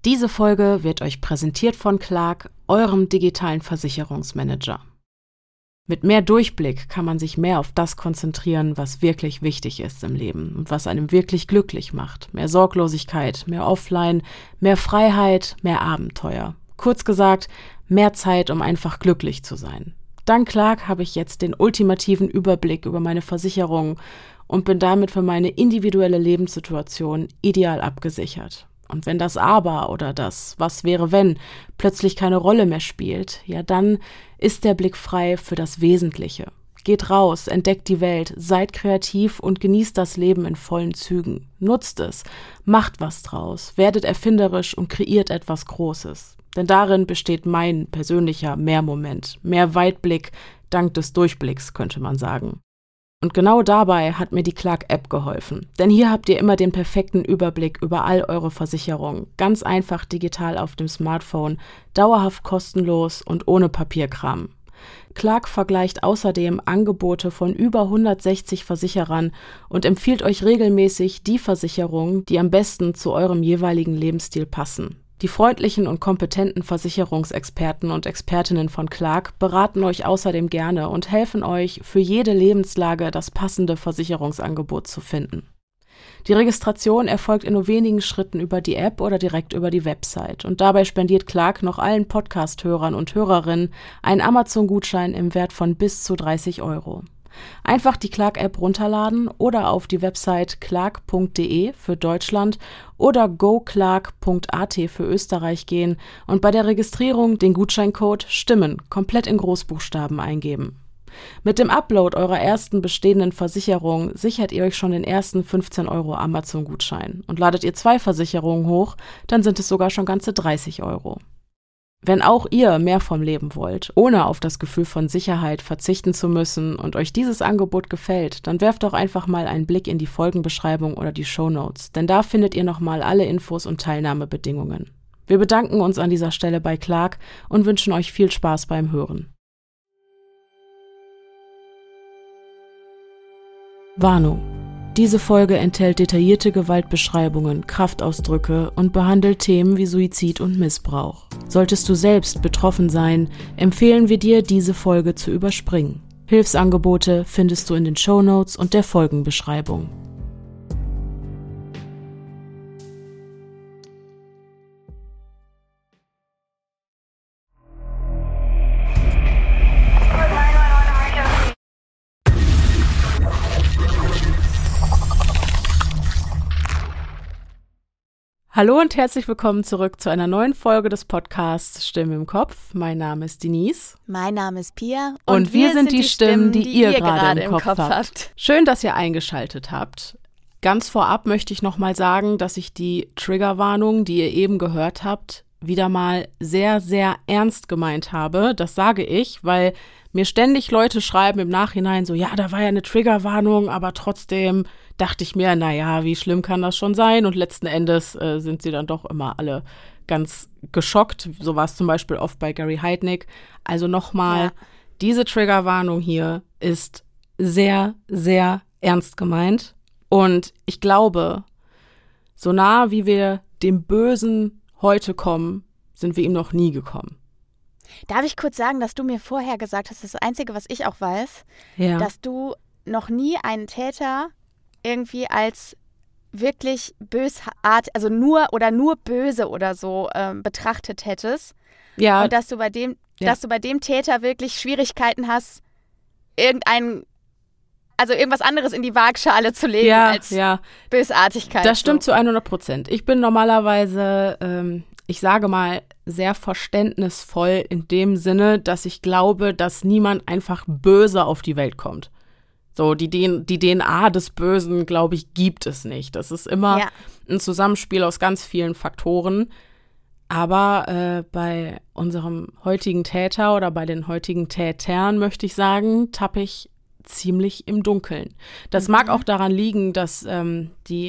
Diese Folge wird euch präsentiert von Clark, eurem digitalen Versicherungsmanager. Mit mehr Durchblick kann man sich mehr auf das konzentrieren, was wirklich wichtig ist im Leben und was einem wirklich glücklich macht. Mehr Sorglosigkeit, mehr Offline, mehr Freiheit, mehr Abenteuer. Kurz gesagt, mehr Zeit, um einfach glücklich zu sein. Dank Clark habe ich jetzt den ultimativen Überblick über meine Versicherungen und bin damit für meine individuelle Lebenssituation ideal abgesichert. Und wenn das Aber oder das Was wäre wenn plötzlich keine Rolle mehr spielt, ja dann ist der Blick frei für das Wesentliche. Geht raus, entdeckt die Welt, seid kreativ und genießt das Leben in vollen Zügen. Nutzt es, macht was draus, werdet erfinderisch und kreiert etwas Großes. Denn darin besteht mein persönlicher Mehrmoment, mehr Weitblick dank des Durchblicks, könnte man sagen. Und genau dabei hat mir die Clark-App geholfen. Denn hier habt ihr immer den perfekten Überblick über all eure Versicherungen. Ganz einfach digital auf dem Smartphone, dauerhaft kostenlos und ohne Papierkram. Clark vergleicht außerdem Angebote von über 160 Versicherern und empfiehlt euch regelmäßig die Versicherungen, die am besten zu eurem jeweiligen Lebensstil passen. Die freundlichen und kompetenten Versicherungsexperten und Expertinnen von Clark beraten euch außerdem gerne und helfen euch, für jede Lebenslage das passende Versicherungsangebot zu finden. Die Registration erfolgt in nur wenigen Schritten über die App oder direkt über die Website. Und dabei spendiert Clark noch allen Podcast-Hörern und Hörerinnen einen Amazon-Gutschein im Wert von bis zu 30 €. Einfach die Clark-App runterladen oder auf die Website clark.de für Deutschland oder goclark.at für Österreich gehen und bei der Registrierung den Gutscheincode STIMMEN komplett in Großbuchstaben eingeben. Mit dem Upload eurer ersten bestehenden Versicherung sichert ihr euch schon den ersten 15 € Amazon-Gutschein. Und ladet ihr 2 Versicherungen hoch, dann sind es sogar schon ganze 30 €. Wenn auch ihr mehr vom Leben wollt, ohne auf das Gefühl von Sicherheit verzichten zu müssen und euch dieses Angebot gefällt, dann werft doch einfach mal einen Blick in die Folgenbeschreibung oder die Shownotes, denn da findet ihr nochmal alle Infos und Teilnahmebedingungen. Wir bedanken uns an dieser Stelle bei Clark und wünschen euch viel Spaß beim Hören. Warnung: Diese Folge enthält detaillierte Gewaltbeschreibungen, Kraftausdrücke und behandelt Themen wie Suizid und Missbrauch. Solltest du selbst betroffen sein, empfehlen wir dir, diese Folge zu überspringen. Hilfsangebote findest du in den Shownotes und der Folgenbeschreibung. Hallo und herzlich willkommen zurück zu einer neuen Folge des Podcasts Stimme im Kopf. Mein Name ist Denise. Mein Name ist Pia. Und wir sind die Stimmen, die ihr gerade im Kopf habt. Schön, dass ihr eingeschaltet habt. Ganz vorab möchte ich nochmal sagen, dass ich die Triggerwarnung, die ihr eben gehört habt, wieder mal sehr, sehr ernst gemeint habe. Das sage ich, weil mir ständig Leute schreiben im Nachhinein so, ja, da war ja eine Triggerwarnung, aber trotzdem dachte ich mir, naja, wie schlimm kann das schon sein? Und letzten Endes sind sie dann doch immer alle ganz geschockt. So war es zum Beispiel oft bei Gary Heidnik. Also nochmal, Diese Triggerwarnung hier ist sehr, sehr ernst gemeint. Und ich glaube, so nah wie wir dem Bösen heute kommen, sind wir ihm noch nie gekommen. Darf ich kurz sagen, dass du mir vorher gesagt hast, das ist das Einzige, was ich auch weiß, dass du noch nie einen Täter irgendwie als wirklich bösartig, also nur böse oder so betrachtet hättest. Ja. Und dass du bei dem Täter wirklich Schwierigkeiten hast, irgendwas anderes in die Waagschale zu legen als Bösartigkeit. Das stimmt zu 100%. Ich bin normalerweise, ich sage mal, sehr verständnisvoll in dem Sinne, dass ich glaube, dass niemand einfach böse auf die Welt kommt. So, die DNA des Bösen, glaube ich, gibt es nicht. Das ist immer ein Zusammenspiel aus ganz vielen Faktoren. Aber bei unserem heutigen Täter oder bei den heutigen Tätern, möchte ich sagen, tappe ich ziemlich im Dunkeln. Das mag auch daran liegen, dass die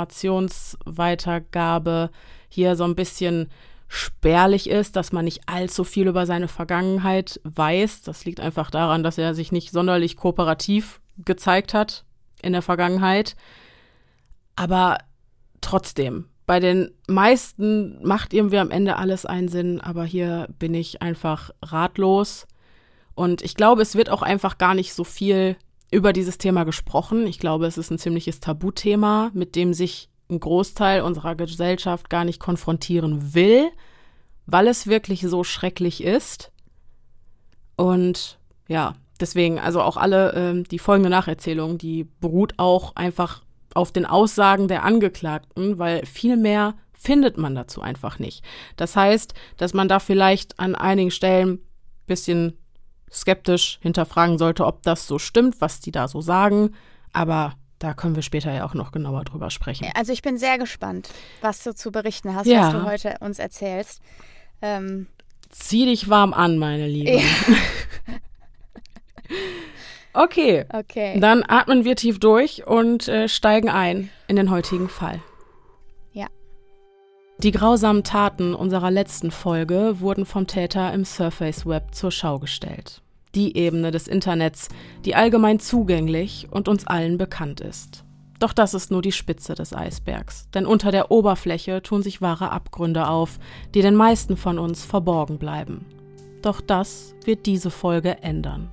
Informationsweitergabe hier so ein bisschen spärlich ist, dass man nicht allzu viel über seine Vergangenheit weiß. Das liegt einfach daran, dass er sich nicht sonderlich kooperativ gezeigt hat in der Vergangenheit. Aber trotzdem, bei den meisten macht irgendwie am Ende alles einen Sinn, aber hier bin ich einfach ratlos. Und ich glaube, es wird auch einfach gar nicht so viel über dieses Thema gesprochen. Ich glaube, es ist ein ziemliches Tabuthema, mit dem sich ein Großteil unserer Gesellschaft gar nicht konfrontieren will, weil es wirklich so schrecklich ist. Und ja, deswegen, also auch alle, die folgende Nacherzählung, die beruht auch einfach auf den Aussagen der Angeklagten, weil viel mehr findet man dazu einfach nicht. Das heißt, dass man da vielleicht an einigen Stellen ein bisschen skeptisch hinterfragen sollte, ob das so stimmt, was die da so sagen. Aber da können wir später ja auch noch genauer drüber sprechen. Also ich bin sehr gespannt, was du zu berichten hast, ja, was du heute uns erzählst. Zieh dich warm an, meine Liebe. Ja. Okay, dann atmen wir tief durch und steigen ein in den heutigen Fall. Ja. Die grausamen Taten unserer letzten Folge wurden vom Täter im Surface Web zur Schau gestellt. Die Ebene des Internets, die allgemein zugänglich und uns allen bekannt ist. Doch das ist nur die Spitze des Eisbergs, denn unter der Oberfläche tun sich wahre Abgründe auf, die den meisten von uns verborgen bleiben. Doch das wird diese Folge ändern.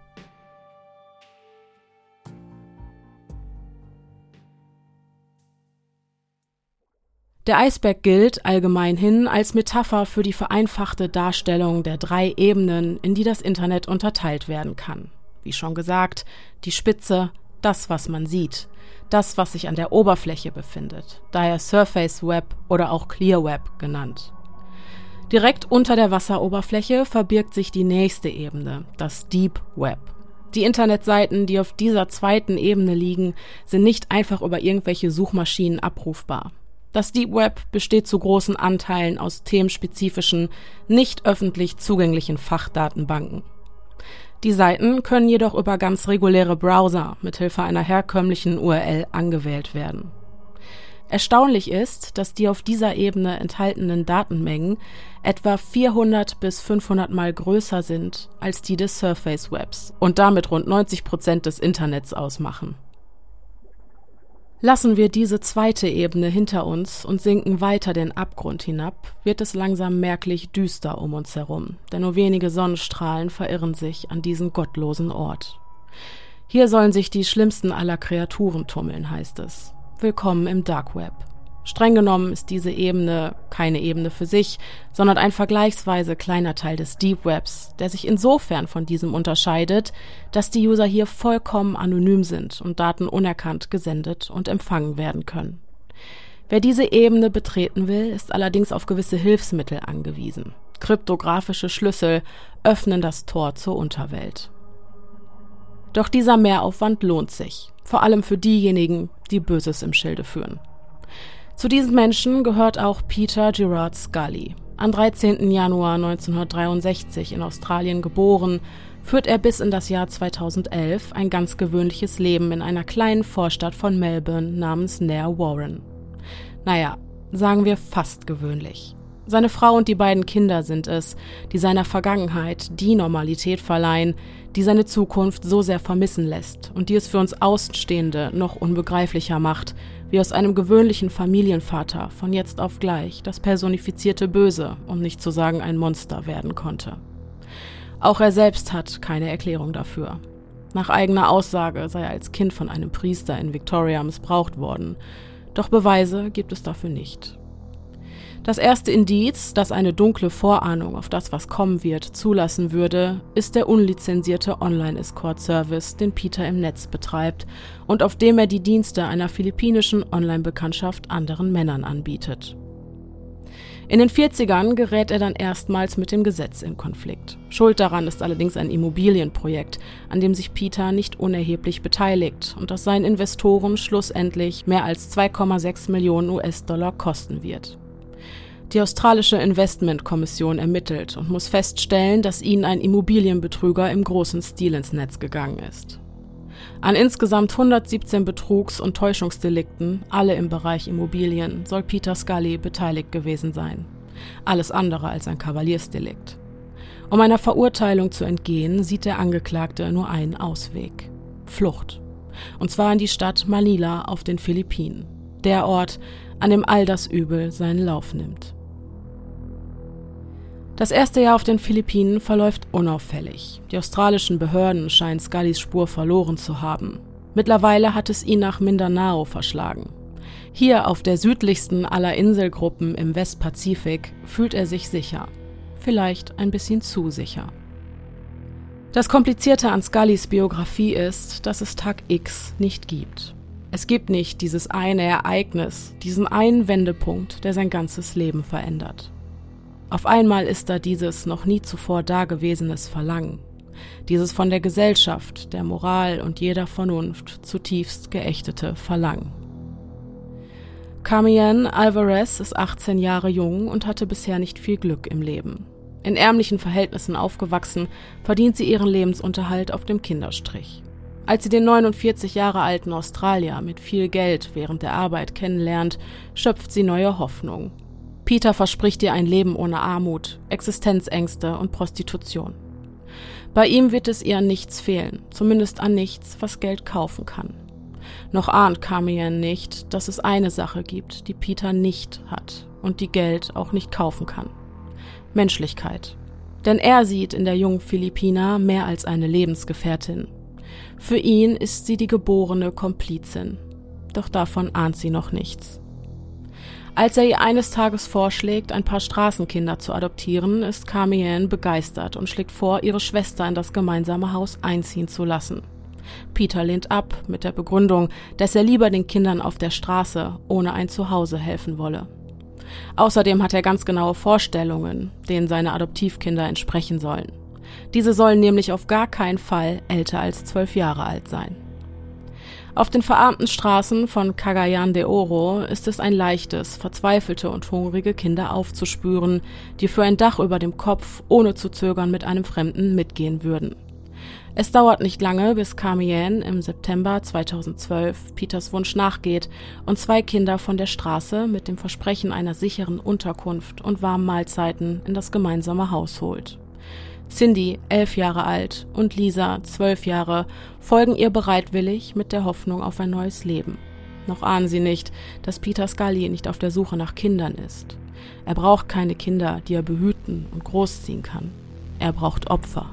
Der Eisberg gilt allgemeinhin als Metapher für die vereinfachte Darstellung der 3 Ebenen, in die das Internet unterteilt werden kann. Wie schon gesagt, die Spitze, das, was man sieht, das, was sich an der Oberfläche befindet, daher Surface Web oder auch Clear Web genannt. Direkt unter der Wasseroberfläche verbirgt sich die nächste Ebene, das Deep Web. Die Internetseiten, die auf dieser zweiten Ebene liegen, sind nicht einfach über irgendwelche Suchmaschinen abrufbar. Das Deep Web besteht zu großen Anteilen aus themenspezifischen, nicht öffentlich zugänglichen Fachdatenbanken. Die Seiten können jedoch über ganz reguläre Browser mithilfe einer herkömmlichen URL angewählt werden. Erstaunlich ist, dass die auf dieser Ebene enthaltenen Datenmengen etwa 400 bis 500 Mal größer sind als die des Surface Webs und damit rund 90% des Internets ausmachen. Lassen wir diese zweite Ebene hinter uns und sinken weiter den Abgrund hinab, wird es langsam merklich düster um uns herum, denn nur wenige Sonnenstrahlen verirren sich an diesen gottlosen Ort. Hier sollen sich die schlimmsten aller Kreaturen tummeln, heißt es. Willkommen im Dark Web. Streng genommen ist diese Ebene keine Ebene für sich, sondern ein vergleichsweise kleiner Teil des Deep Webs, der sich insofern von diesem unterscheidet, dass die User hier vollkommen anonym sind und Daten unerkannt gesendet und empfangen werden können. Wer diese Ebene betreten will, ist allerdings auf gewisse Hilfsmittel angewiesen. Kryptografische Schlüssel öffnen das Tor zur Unterwelt. Doch dieser Mehraufwand lohnt sich, vor allem für diejenigen, die Böses im Schilde führen. Zu diesen Menschen gehört auch Peter Gerard Scully. Am 13. Januar 1963 in Australien geboren, führt er bis in das Jahr 2011 ein ganz gewöhnliches Leben in einer kleinen Vorstadt von Melbourne namens Narre Warren. Naja, sagen wir fast gewöhnlich. Seine Frau und die beiden Kinder sind es, die seiner Vergangenheit die Normalität verleihen, die seine Zukunft so sehr vermissen lässt und die es für uns Außenstehende noch unbegreiflicher macht, wie aus einem gewöhnlichen Familienvater von jetzt auf gleich das personifizierte Böse, um nicht zu sagen ein Monster, werden konnte. Auch er selbst hat keine Erklärung dafür. Nach eigener Aussage sei er als Kind von einem Priester in Victoria missbraucht worden, doch Beweise gibt es dafür nicht. Das erste Indiz, das eine dunkle Vorahnung auf das, was kommen wird, zulassen würde, ist der unlizenzierte Online-Escort-Service, den Peter im Netz betreibt und auf dem er die Dienste einer philippinischen Online-Bekanntschaft anderen Männern anbietet. In den 40ern gerät er dann erstmals mit dem Gesetz in Konflikt. Schuld daran ist allerdings ein Immobilienprojekt, an dem sich Peter nicht unerheblich beteiligt und das seinen Investoren schlussendlich mehr als 2,6 Millionen US-Dollar kosten wird. Die australische Investmentkommission ermittelt und muss feststellen, dass ihnen ein Immobilienbetrüger im großen Stil ins Netz gegangen ist. An insgesamt 117 Betrugs- und Täuschungsdelikten, alle im Bereich Immobilien, soll Peter Scully beteiligt gewesen sein. Alles andere als ein Kavaliersdelikt. Um einer Verurteilung zu entgehen, sieht der Angeklagte nur einen Ausweg: Flucht. Und zwar in die Stadt Manila auf den Philippinen. Der Ort, an dem all das Übel seinen Lauf nimmt. Das erste Jahr auf den Philippinen verläuft unauffällig. Die australischen Behörden scheinen Scullys Spur verloren zu haben. Mittlerweile hat es ihn nach Mindanao verschlagen. Hier auf der südlichsten aller Inselgruppen im Westpazifik fühlt er sich sicher. Vielleicht ein bisschen zu sicher. Das Komplizierte an Scullys Biografie ist, dass es Tag X nicht gibt. Es gibt nicht dieses eine Ereignis, diesen einen Wendepunkt, der sein ganzes Leben verändert. Auf einmal ist da dieses noch nie zuvor dagewesenes Verlangen, dieses von der Gesellschaft, der Moral und jeder Vernunft zutiefst geächtete Verlangen. Carmien Alvarez ist 18 Jahre jung und hatte bisher nicht viel Glück im Leben. In ärmlichen Verhältnissen aufgewachsen, verdient sie ihren Lebensunterhalt auf dem Kinderstrich. Als sie den 49 Jahre alten Australier mit viel Geld während der Arbeit kennenlernt, schöpft sie neue Hoffnung. Peter verspricht ihr ein Leben ohne Armut, Existenzängste und Prostitution. Bei ihm wird es ihr an nichts fehlen, zumindest an nichts, was Geld kaufen kann. Noch ahnt Carmien nicht, dass es eine Sache gibt, die Peter nicht hat und die Geld auch nicht kaufen kann. Menschlichkeit. Denn er sieht in der jungen Philippiner mehr als eine Lebensgefährtin. Für ihn ist sie die geborene Komplizin. Doch davon ahnt sie noch nichts. Als er ihr eines Tages vorschlägt, ein paar Straßenkinder zu adoptieren, ist Carmien begeistert und schlägt vor, ihre Schwester in das gemeinsame Haus einziehen zu lassen. Peter lehnt ab mit der Begründung, dass er lieber den Kindern auf der Straße ohne ein Zuhause helfen wolle. Außerdem hat er ganz genaue Vorstellungen, denen seine Adoptivkinder entsprechen sollen. Diese sollen nämlich auf gar keinen Fall älter als 12 Jahre alt sein. Auf den verarmten Straßen von Cagayan de Oro ist es ein leichtes, verzweifelte und hungrige Kinder aufzuspüren, die für ein Dach über dem Kopf ohne zu zögern mit einem Fremden mitgehen würden. Es dauert nicht lange, bis Carmien im September 2012 Peters Wunsch nachgeht und 2 Kinder von der Straße mit dem Versprechen einer sicheren Unterkunft und warmen Mahlzeiten in das gemeinsame Haus holt. Cindy, 11 Jahre alt, und Lisa, 12 Jahre, folgen ihr bereitwillig mit der Hoffnung auf ein neues Leben. Noch ahnen sie nicht, dass Peter Scully nicht auf der Suche nach Kindern ist. Er braucht keine Kinder, die er behüten und großziehen kann. Er braucht Opfer.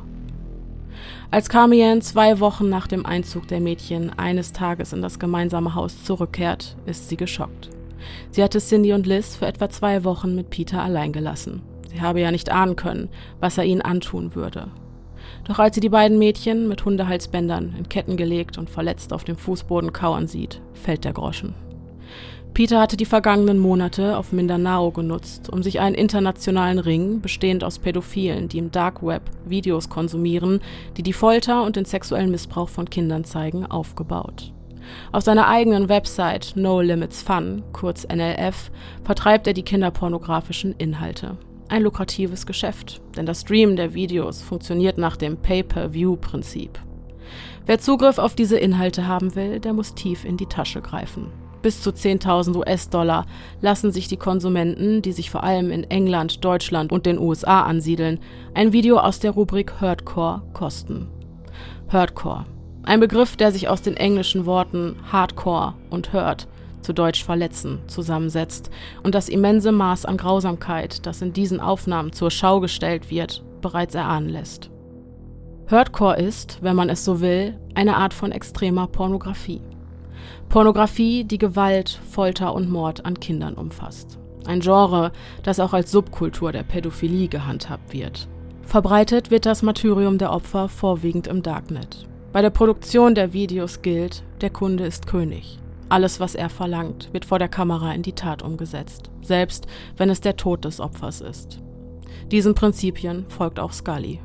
Als Carmien 2 Wochen nach dem Einzug der Mädchen eines Tages in das gemeinsame Haus zurückkehrt, ist sie geschockt. Sie hatte Cindy und Liz für etwa 2 Wochen mit Peter allein gelassen. Sie habe ja nicht ahnen können, was er ihnen antun würde. Doch als sie die beiden Mädchen mit Hundehalsbändern in Ketten gelegt und verletzt auf dem Fußboden kauern sieht, fällt der Groschen. Peter hatte die vergangenen Monate auf Mindanao genutzt, um sich einen internationalen Ring, bestehend aus Pädophilen, die im Dark Web Videos konsumieren, die die Folter und den sexuellen Missbrauch von Kindern zeigen, aufgebaut. Auf seiner eigenen Website No Limits Fun, kurz NLF, vertreibt er die kinderpornografischen Inhalte. Ein lukratives Geschäft, denn das Streamen der Videos funktioniert nach dem Pay-per-View-Prinzip. Wer Zugriff auf diese Inhalte haben will, der muss tief in die Tasche greifen. Bis zu 10.000 US-Dollar lassen sich die Konsumenten, die sich vor allem in England, Deutschland und den USA ansiedeln, ein Video aus der Rubrik Hardcore kosten. Hardcore, ein Begriff, der sich aus den englischen Worten Hardcore und Hurt, zu Deutsch verletzen, zusammensetzt und das immense Maß an Grausamkeit, das in diesen Aufnahmen zur Schau gestellt wird, bereits erahnen lässt. Hardcore ist, wenn man es so will, eine Art von extremer Pornografie. Pornografie, die Gewalt, Folter und Mord an Kindern umfasst. Ein Genre, das auch als Subkultur der Pädophilie gehandhabt wird. Verbreitet wird das Martyrium der Opfer vorwiegend im Darknet. Bei der Produktion der Videos gilt, der Kunde ist König. Alles, was er verlangt, wird vor der Kamera in die Tat umgesetzt, selbst wenn es der Tod des Opfers ist. Diesen Prinzipien folgt auch Scully.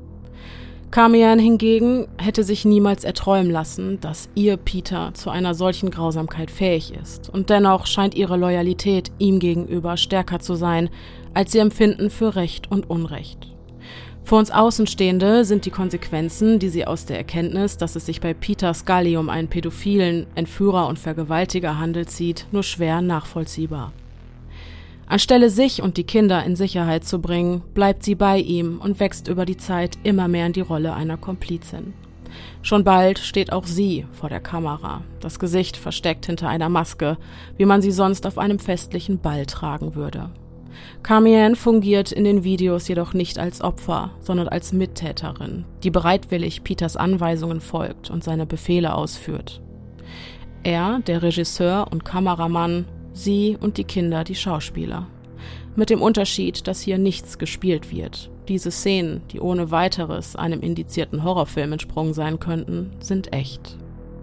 Carmien hingegen hätte sich niemals erträumen lassen, dass ihr Peter zu einer solchen Grausamkeit fähig ist, und dennoch scheint ihre Loyalität ihm gegenüber stärker zu sein, als ihr Empfinden für Recht und Unrecht. Für uns Außenstehende sind die Konsequenzen, die sie aus der Erkenntnis, dass es sich bei Peter Scully um einen pädophilen Entführer und Vergewaltiger handelt, sieht, nur schwer nachvollziehbar. Anstelle sich und die Kinder in Sicherheit zu bringen, bleibt sie bei ihm und wächst über die Zeit immer mehr in die Rolle einer Komplizin. Schon bald steht auch sie vor der Kamera, das Gesicht versteckt hinter einer Maske, wie man sie sonst auf einem festlichen Ball tragen würde. Carmienne fungiert in den Videos jedoch nicht als Opfer, sondern als Mittäterin, die bereitwillig Peters Anweisungen folgt und seine Befehle ausführt. Er, der Regisseur und Kameramann, sie und die Kinder, die Schauspieler. Mit dem Unterschied, dass hier nichts gespielt wird. Diese Szenen, die ohne weiteres einem indizierten Horrorfilm entsprungen sein könnten, sind echt.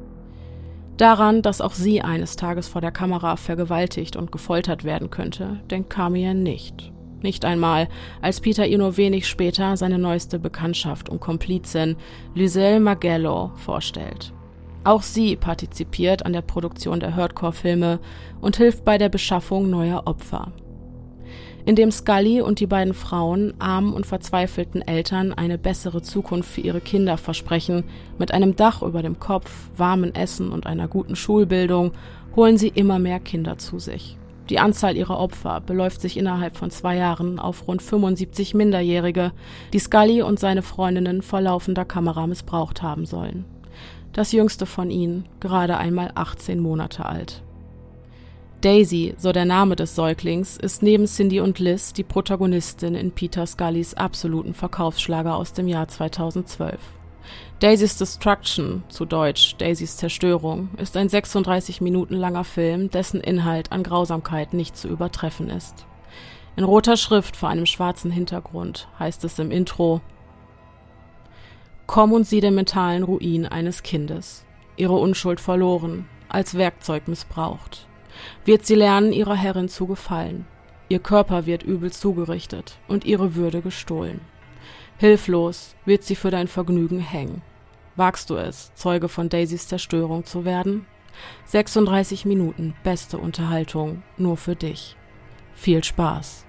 Daran, dass auch sie eines Tages vor der Kamera vergewaltigt und gefoltert werden könnte, denkt Carmienne nicht. Nicht einmal, als Peter ihr nur wenig später seine neueste Bekanntschaft und Komplizin Lizelle Magello vorstellt. Auch sie partizipiert an der Produktion der Hardcore-Filme und hilft bei der Beschaffung neuer Opfer. Indem Scully und die beiden Frauen armen und verzweifelten Eltern eine bessere Zukunft für ihre Kinder versprechen, mit einem Dach über dem Kopf, warmem Essen und einer guten Schulbildung, holen sie immer mehr Kinder zu sich. Die Anzahl ihrer Opfer beläuft sich innerhalb von 2 Jahren auf rund 75 Minderjährige, die Scully und seine Freundinnen vor laufender Kamera missbraucht haben sollen. Das jüngste von ihnen, gerade einmal 18 Monate alt. Daisy, so der Name des Säuglings, ist neben Cindy und Liz die Protagonistin in Peter Scullys absoluten Verkaufsschlager aus dem Jahr 2012. Daisys Destruction, zu Deutsch Daisys Zerstörung, ist ein 36 Minuten langer Film, dessen Inhalt an Grausamkeit nicht zu übertreffen ist. In roter Schrift vor einem schwarzen Hintergrund heißt es im Intro: Komm und sieh den mentalen Ruin eines Kindes, ihre Unschuld verloren, als Werkzeug missbraucht. Wird sie lernen, ihrer Herrin zu gefallen. Ihr Körper wird übel zugerichtet und ihre Würde gestohlen. Hilflos wird sie für dein Vergnügen hängen. Wagst du es, Zeuge von Daisys Zerstörung zu werden? 36 Minuten beste Unterhaltung nur für dich. Viel Spaß!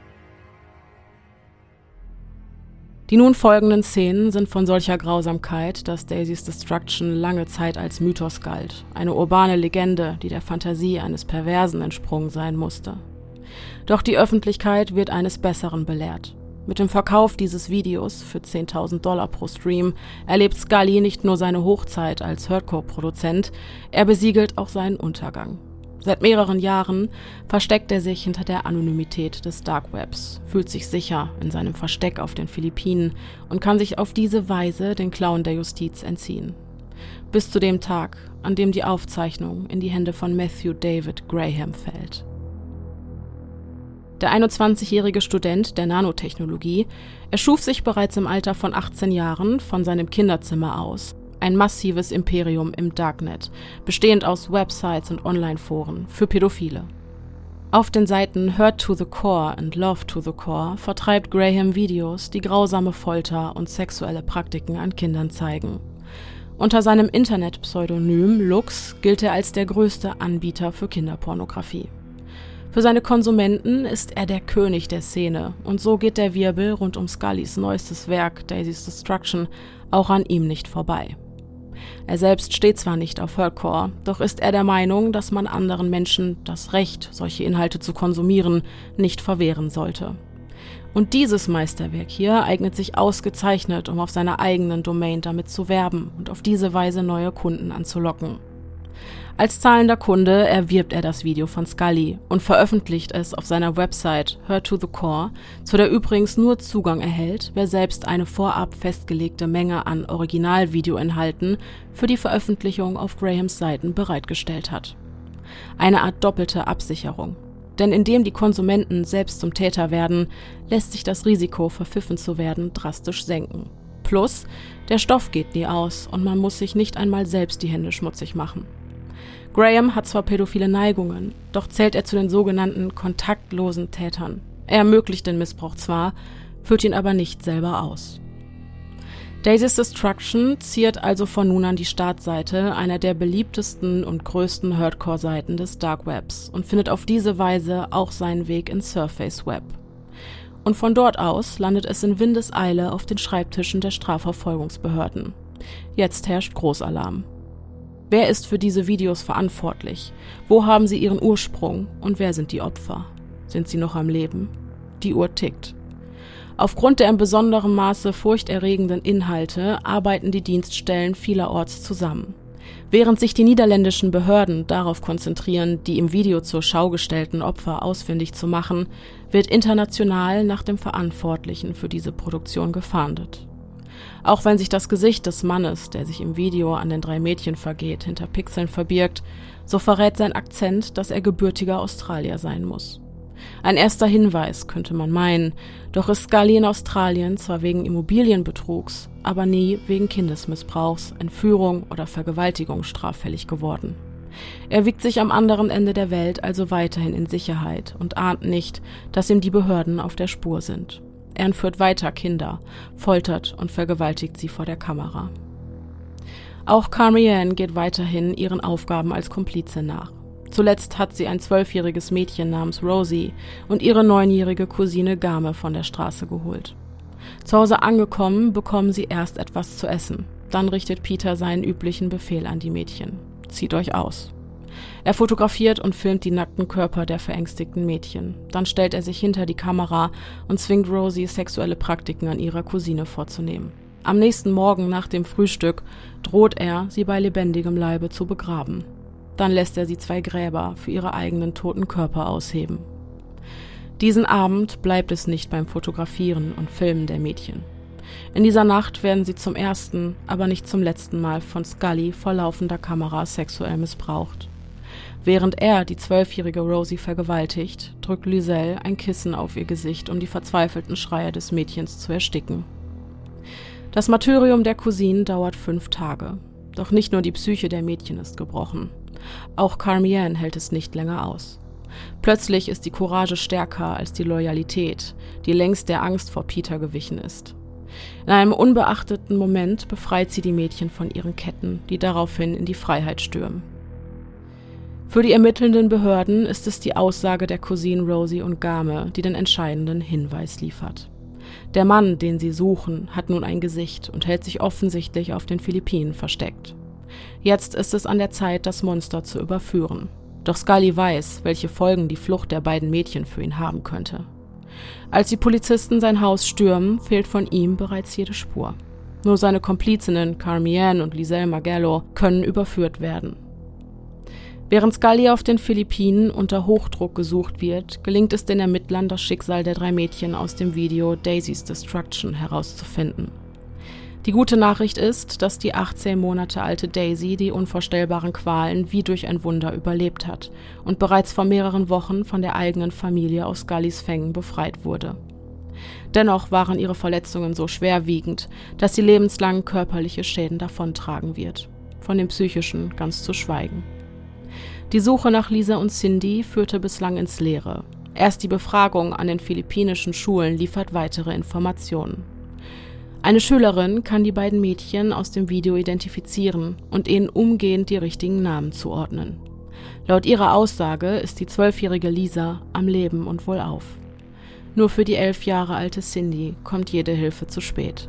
Die nun folgenden Szenen sind von solcher Grausamkeit, dass Daisys Destruction lange Zeit als Mythos galt, eine urbane Legende, die der Fantasie eines Perversen entsprungen sein musste. Doch die Öffentlichkeit wird eines Besseren belehrt. Mit dem Verkauf dieses Videos für $10.000 pro Stream erlebt Scully nicht nur seine Hochzeit als Hardcore-Produzent, er besiegelt auch seinen Untergang. Seit mehreren Jahren versteckt er sich hinter der Anonymität des Dark Webs, fühlt sich sicher in seinem Versteck auf den Philippinen und kann sich auf diese Weise den Klauen der Justiz entziehen. Bis zu dem Tag, an dem die Aufzeichnung in die Hände von Matthew David Graham fällt. Der 21-jährige Student der Nanotechnologie erschuf sich bereits im Alter von 18 Jahren von seinem Kinderzimmer aus ein massives Imperium im Darknet, bestehend aus Websites und Online-Foren für Pädophile. Auf den Seiten Hurt to the Core und Love to the Core vertreibt Graham Videos, die grausame Folter und sexuelle Praktiken an Kindern zeigen. Unter seinem Internet-Pseudonym Lux gilt er als der größte Anbieter für Kinderpornografie. Für seine Konsumenten ist er der König der Szene und so geht der Wirbel rund um Scullys neuestes Werk Daisys Destruction auch an ihm nicht vorbei. Er selbst steht zwar nicht auf Hardcore, doch ist er der Meinung, dass man anderen Menschen das Recht, solche Inhalte zu konsumieren, nicht verwehren sollte. Und dieses Meisterwerk hier eignet sich ausgezeichnet, um auf seiner eigenen Domain damit zu werben und auf diese Weise neue Kunden anzulocken. Als zahlender Kunde erwirbt er das Video von Scully und veröffentlicht es auf seiner Website Hurt to the Core, zu der übrigens nur Zugang erhält, wer selbst eine vorab festgelegte Menge an Originalvideoinhalten für die Veröffentlichung auf Grahams Seiten bereitgestellt hat. Eine Art doppelte Absicherung. Denn indem die Konsumenten selbst zum Täter werden, lässt sich das Risiko, verpfiffen zu werden, drastisch senken. Plus, der Stoff geht nie aus und man muss sich nicht einmal selbst die Hände schmutzig machen. Graham hat zwar pädophile Neigungen, doch zählt er zu den sogenannten kontaktlosen Tätern. Er ermöglicht den Missbrauch zwar, führt ihn aber nicht selber aus. Daisys Destruction ziert also von nun an die Startseite einer der beliebtesten und größten Hardcore-Seiten des Dark Webs und findet auf diese Weise auch seinen Weg ins Surface Web. Und von dort aus landet es in Windeseile auf den Schreibtischen der Strafverfolgungsbehörden. Jetzt herrscht Großalarm. Wer ist für diese Videos verantwortlich? Wo haben sie ihren Ursprung? Und wer sind die Opfer? Sind sie noch am Leben? Die Uhr tickt. Aufgrund der in besonderem Maße furchterregenden Inhalte arbeiten die Dienststellen vielerorts zusammen. Während sich die niederländischen Behörden darauf konzentrieren, die im Video zur Schau gestellten Opfer ausfindig zu machen, wird international nach dem Verantwortlichen für diese Produktion gefahndet. Auch wenn sich das Gesicht des Mannes, der sich im Video an den 3 Mädchen vergeht, hinter Pixeln verbirgt, so verrät sein Akzent, dass er gebürtiger Australier sein muss. Ein erster Hinweis, könnte man meinen, doch ist Scully in Australien zwar wegen Immobilienbetrugs, aber nie wegen Kindesmissbrauchs, Entführung oder Vergewaltigung straffällig geworden. Er wiegt sich am anderen Ende der Welt also weiterhin in Sicherheit und ahnt nicht, dass ihm die Behörden auf der Spur sind. Er entführt weiter Kinder, foltert und vergewaltigt sie vor der Kamera. Auch Carmy-Ann geht weiterhin ihren Aufgaben als Komplizin nach. Zuletzt hat sie ein 12-jähriges Mädchen namens Rosie und ihre 9-jährige Cousine Game von der Straße geholt. Zu Hause angekommen, bekommen sie erst etwas zu essen. Dann richtet Peter seinen üblichen Befehl an die Mädchen: Zieht euch aus. Er fotografiert und filmt die nackten Körper der verängstigten Mädchen. Dann stellt er sich hinter die Kamera und zwingt Rosie, sexuelle Praktiken an ihrer Cousine vorzunehmen. Am nächsten Morgen nach dem Frühstück droht er, sie bei lebendigem Leibe zu begraben. Dann lässt er sie 2 Gräber für ihre eigenen toten Körper ausheben. Diesen Abend bleibt es nicht beim Fotografieren und Filmen der Mädchen. In dieser Nacht werden sie zum ersten, aber nicht zum letzten Mal von Scully vor laufender Kamera sexuell missbraucht. Während er die 12-jährige Rosie vergewaltigt, drückt Lizelle ein Kissen auf ihr Gesicht, um die verzweifelten Schreie des Mädchens zu ersticken. Das Martyrium der Cousinen dauert 5 Tage. Doch nicht nur die Psyche der Mädchen ist gebrochen. Auch Carmy-Ann hält es nicht länger aus. Plötzlich ist die Courage stärker als die Loyalität, die längst der Angst vor Peter gewichen ist. In einem unbeachteten Moment befreit sie die Mädchen von ihren Ketten, die daraufhin in die Freiheit stürmen. Für die ermittelnden Behörden ist es die Aussage der Cousinen Rosie und Game, die den entscheidenden Hinweis liefert. Der Mann, den sie suchen, hat nun ein Gesicht und hält sich offensichtlich auf den Philippinen versteckt. Jetzt ist es an der Zeit, das Monster zu überführen. Doch Scully weiß, welche Folgen die Flucht der beiden Mädchen für ihn haben könnte. Als die Polizisten sein Haus stürmen, fehlt von ihm bereits jede Spur. Nur seine Komplizinnen Carmy-Ann und Lizelle Margello können überführt werden. Während Scully auf den Philippinen unter Hochdruck gesucht wird, gelingt es den Ermittlern, das Schicksal der 3 Mädchen aus dem Video Daisy's Destruction herauszufinden. Die gute Nachricht ist, dass die 18 Monate alte Daisy die unvorstellbaren Qualen wie durch ein Wunder überlebt hat und bereits vor mehreren Wochen von der eigenen Familie aus Scullys Fängen befreit wurde. Dennoch waren ihre Verletzungen so schwerwiegend, dass sie lebenslang körperliche Schäden davontragen wird, von den psychischen ganz zu schweigen. Die Suche nach Lisa und Cindy führte bislang ins Leere. Erst die Befragung an den philippinischen Schulen liefert weitere Informationen. Eine Schülerin kann die beiden Mädchen aus dem Video identifizieren und ihnen umgehend die richtigen Namen zuordnen. Laut ihrer Aussage ist die 12-jährige Lisa am Leben und wohlauf. Nur für die 11 Jahre alte Cindy kommt jede Hilfe zu spät.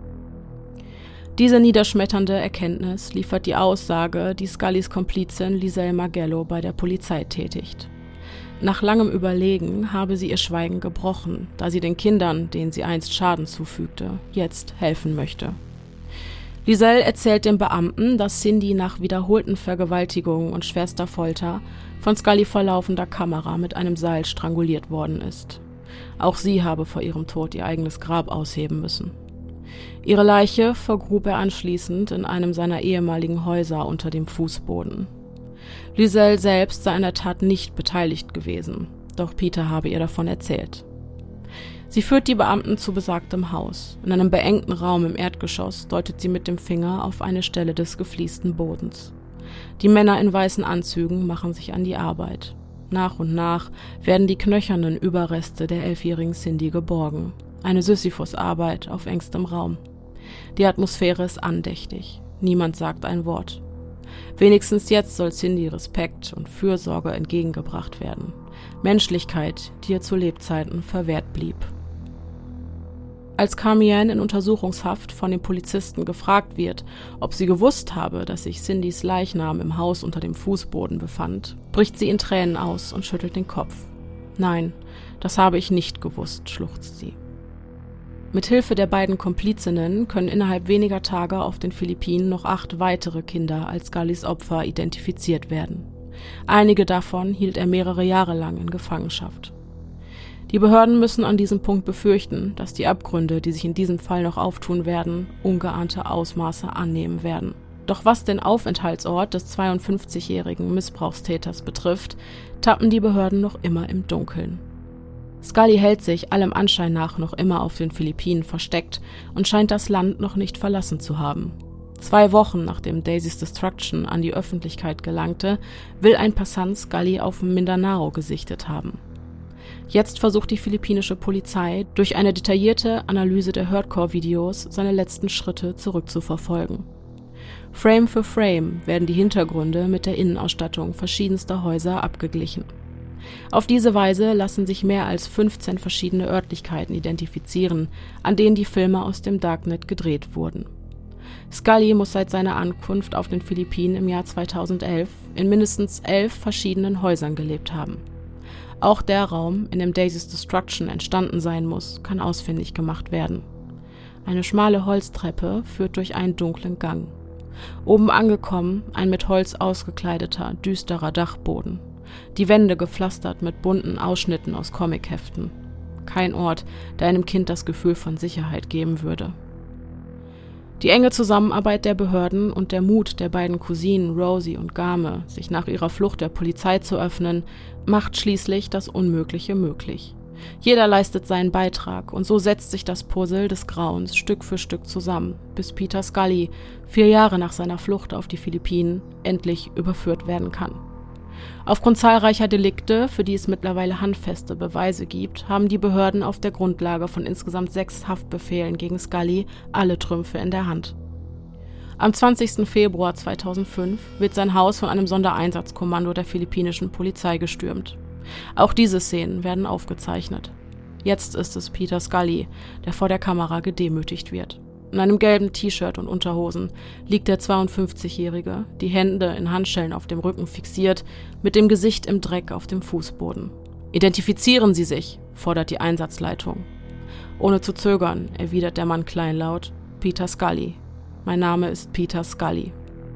Diese niederschmetternde Erkenntnis liefert die Aussage, die Scullys Komplizin Lizelle Margello bei der Polizei tätigt. Nach langem Überlegen habe sie ihr Schweigen gebrochen, da sie den Kindern, denen sie einst Schaden zufügte, jetzt helfen möchte. Lizelle erzählt dem Beamten, dass Cindy nach wiederholten Vergewaltigungen und schwerster Folter von Scully vor laufender Kamera mit einem Seil stranguliert worden ist. Auch sie habe vor ihrem Tod ihr eigenes Grab ausheben müssen. Ihre Leiche vergrub er anschließend in einem seiner ehemaligen Häuser unter dem Fußboden. Lizelle selbst sei an der Tat nicht beteiligt gewesen, doch Peter habe ihr davon erzählt. Sie führt die Beamten zu besagtem Haus. In einem beengten Raum im Erdgeschoss deutet sie mit dem Finger auf eine Stelle des gefliesten Bodens. Die Männer in weißen Anzügen machen sich an die Arbeit. Nach und nach werden die knöchernen Überreste der 11-jährigen Cindy geborgen. Eine Sisyphus-Arbeit auf engstem Raum. Die Atmosphäre ist andächtig. Niemand sagt ein Wort. Wenigstens jetzt soll Cindy Respekt und Fürsorge entgegengebracht werden. Menschlichkeit, die ihr zu Lebzeiten verwehrt blieb. Als Carmy-Ann in Untersuchungshaft von den Polizisten gefragt wird, ob sie gewusst habe, dass sich Cindys Leichnam im Haus unter dem Fußboden befand, bricht sie in Tränen aus und schüttelt den Kopf. Nein, das habe ich nicht gewusst, schluchzt sie. Mithilfe der beiden Komplizinnen können innerhalb weniger Tage auf den Philippinen noch 8 weitere Kinder als Scullys Opfer identifiziert werden. Einige davon hielt er mehrere Jahre lang in Gefangenschaft. Die Behörden müssen an diesem Punkt befürchten, dass die Abgründe, die sich in diesem Fall noch auftun werden, ungeahnte Ausmaße annehmen werden. Doch was den Aufenthaltsort des 52-jährigen Missbrauchstäters betrifft, tappen die Behörden noch immer im Dunkeln. Scully hält sich allem Anschein nach noch immer auf den Philippinen versteckt und scheint das Land noch nicht verlassen zu haben. 2 Wochen nachdem Daisy's Destruction an die Öffentlichkeit gelangte, will ein Passant Scully auf Mindanao gesichtet haben. Jetzt versucht die philippinische Polizei, durch eine detaillierte Analyse der Hardcore-Videos seine letzten Schritte zurückzuverfolgen. Frame für Frame werden die Hintergründe mit der Innenausstattung verschiedenster Häuser abgeglichen. Auf diese Weise lassen sich mehr als 15 verschiedene Örtlichkeiten identifizieren, an denen die Filme aus dem Darknet gedreht wurden. Scully muss seit seiner Ankunft auf den Philippinen im Jahr 2011 in mindestens 11 verschiedenen Häusern gelebt haben. Auch der Raum, in dem Daisy's Destruction entstanden sein muss, kann ausfindig gemacht werden. Eine schmale Holztreppe führt durch einen dunklen Gang. Oben angekommen, ein mit Holz ausgekleideter, düsterer Dachboden. Die Wände gepflastert mit bunten Ausschnitten aus Comicheften. Kein Ort, der einem Kind das Gefühl von Sicherheit geben würde. Die enge Zusammenarbeit der Behörden und der Mut der beiden Cousinen Rosie und Game, sich nach ihrer Flucht der Polizei zu öffnen, macht schließlich das Unmögliche möglich. Jeder leistet seinen Beitrag und so setzt sich das Puzzle des Grauens Stück für Stück zusammen, bis Peter Scully, 4 Jahre nach seiner Flucht auf die Philippinen, endlich überführt werden kann. Aufgrund zahlreicher Delikte, für die es mittlerweile handfeste Beweise gibt, haben die Behörden auf der Grundlage von insgesamt 6 Haftbefehlen gegen Scully alle Trümpfe in der Hand. Am 20. Februar 2005 wird sein Haus von einem Sondereinsatzkommando der philippinischen Polizei gestürmt. Auch diese Szenen werden aufgezeichnet. Jetzt ist es Peter Scully, der vor der Kamera gedemütigt wird. In einem gelben T-Shirt und Unterhosen liegt der 52-Jährige, die Hände in Handschellen auf dem Rücken fixiert, mit dem Gesicht im Dreck auf dem Fußboden. »Identifizieren Sie sich«, fordert die Einsatzleitung. Ohne zu zögern erwidert der Mann kleinlaut: »Peter Scully. Mein Name ist Peter Scully.«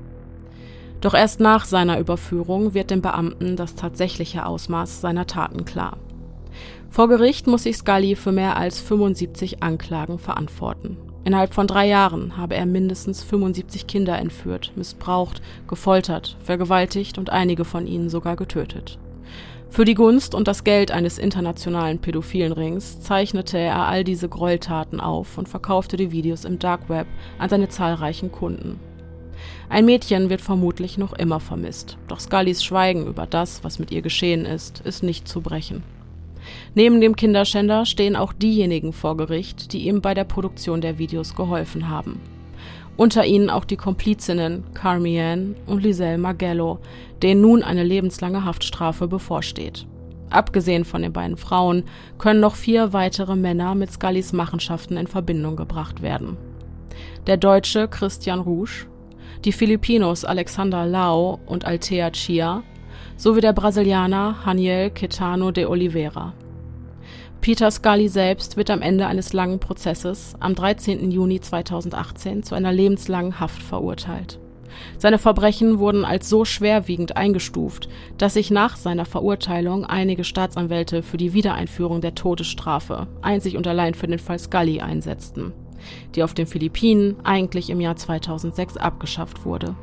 Doch erst nach seiner Überführung wird dem Beamten das tatsächliche Ausmaß seiner Taten klar. Vor Gericht muss sich Scully für mehr als 75 Anklagen verantworten. Innerhalb von 3 Jahren habe er mindestens 75 Kinder entführt, missbraucht, gefoltert, vergewaltigt und einige von ihnen sogar getötet. Für die Gunst und das Geld eines internationalen pädophilen Rings zeichnete er all diese Gräueltaten auf und verkaufte die Videos im Dark Web an seine zahlreichen Kunden. Ein Mädchen wird vermutlich noch immer vermisst, doch Scullys Schweigen über das, was mit ihr geschehen ist nicht zu brechen. Neben dem Kinderschänder stehen auch diejenigen vor Gericht, die ihm bei der Produktion der Videos geholfen haben. Unter ihnen auch die Komplizinnen Carmian und Lizelle Margello, denen nun eine lebenslange Haftstrafe bevorsteht. Abgesehen von den beiden Frauen können noch 4 weitere Männer mit Scullys Machenschaften in Verbindung gebracht werden. Der Deutsche Christian Rouge, die Filipinos Alexander Lau und Althea Chia sowie der Brasilianer Haniel Caetano de Oliveira. Peter Scully selbst wird am Ende eines langen Prozesses am 13. Juni 2018 zu einer lebenslangen Haft verurteilt. Seine Verbrechen wurden als so schwerwiegend eingestuft, dass sich nach seiner Verurteilung einige Staatsanwälte für die Wiedereinführung der Todesstrafe einzig und allein für den Fall Scully einsetzten, die auf den Philippinen eigentlich im Jahr 2006 abgeschafft wurde.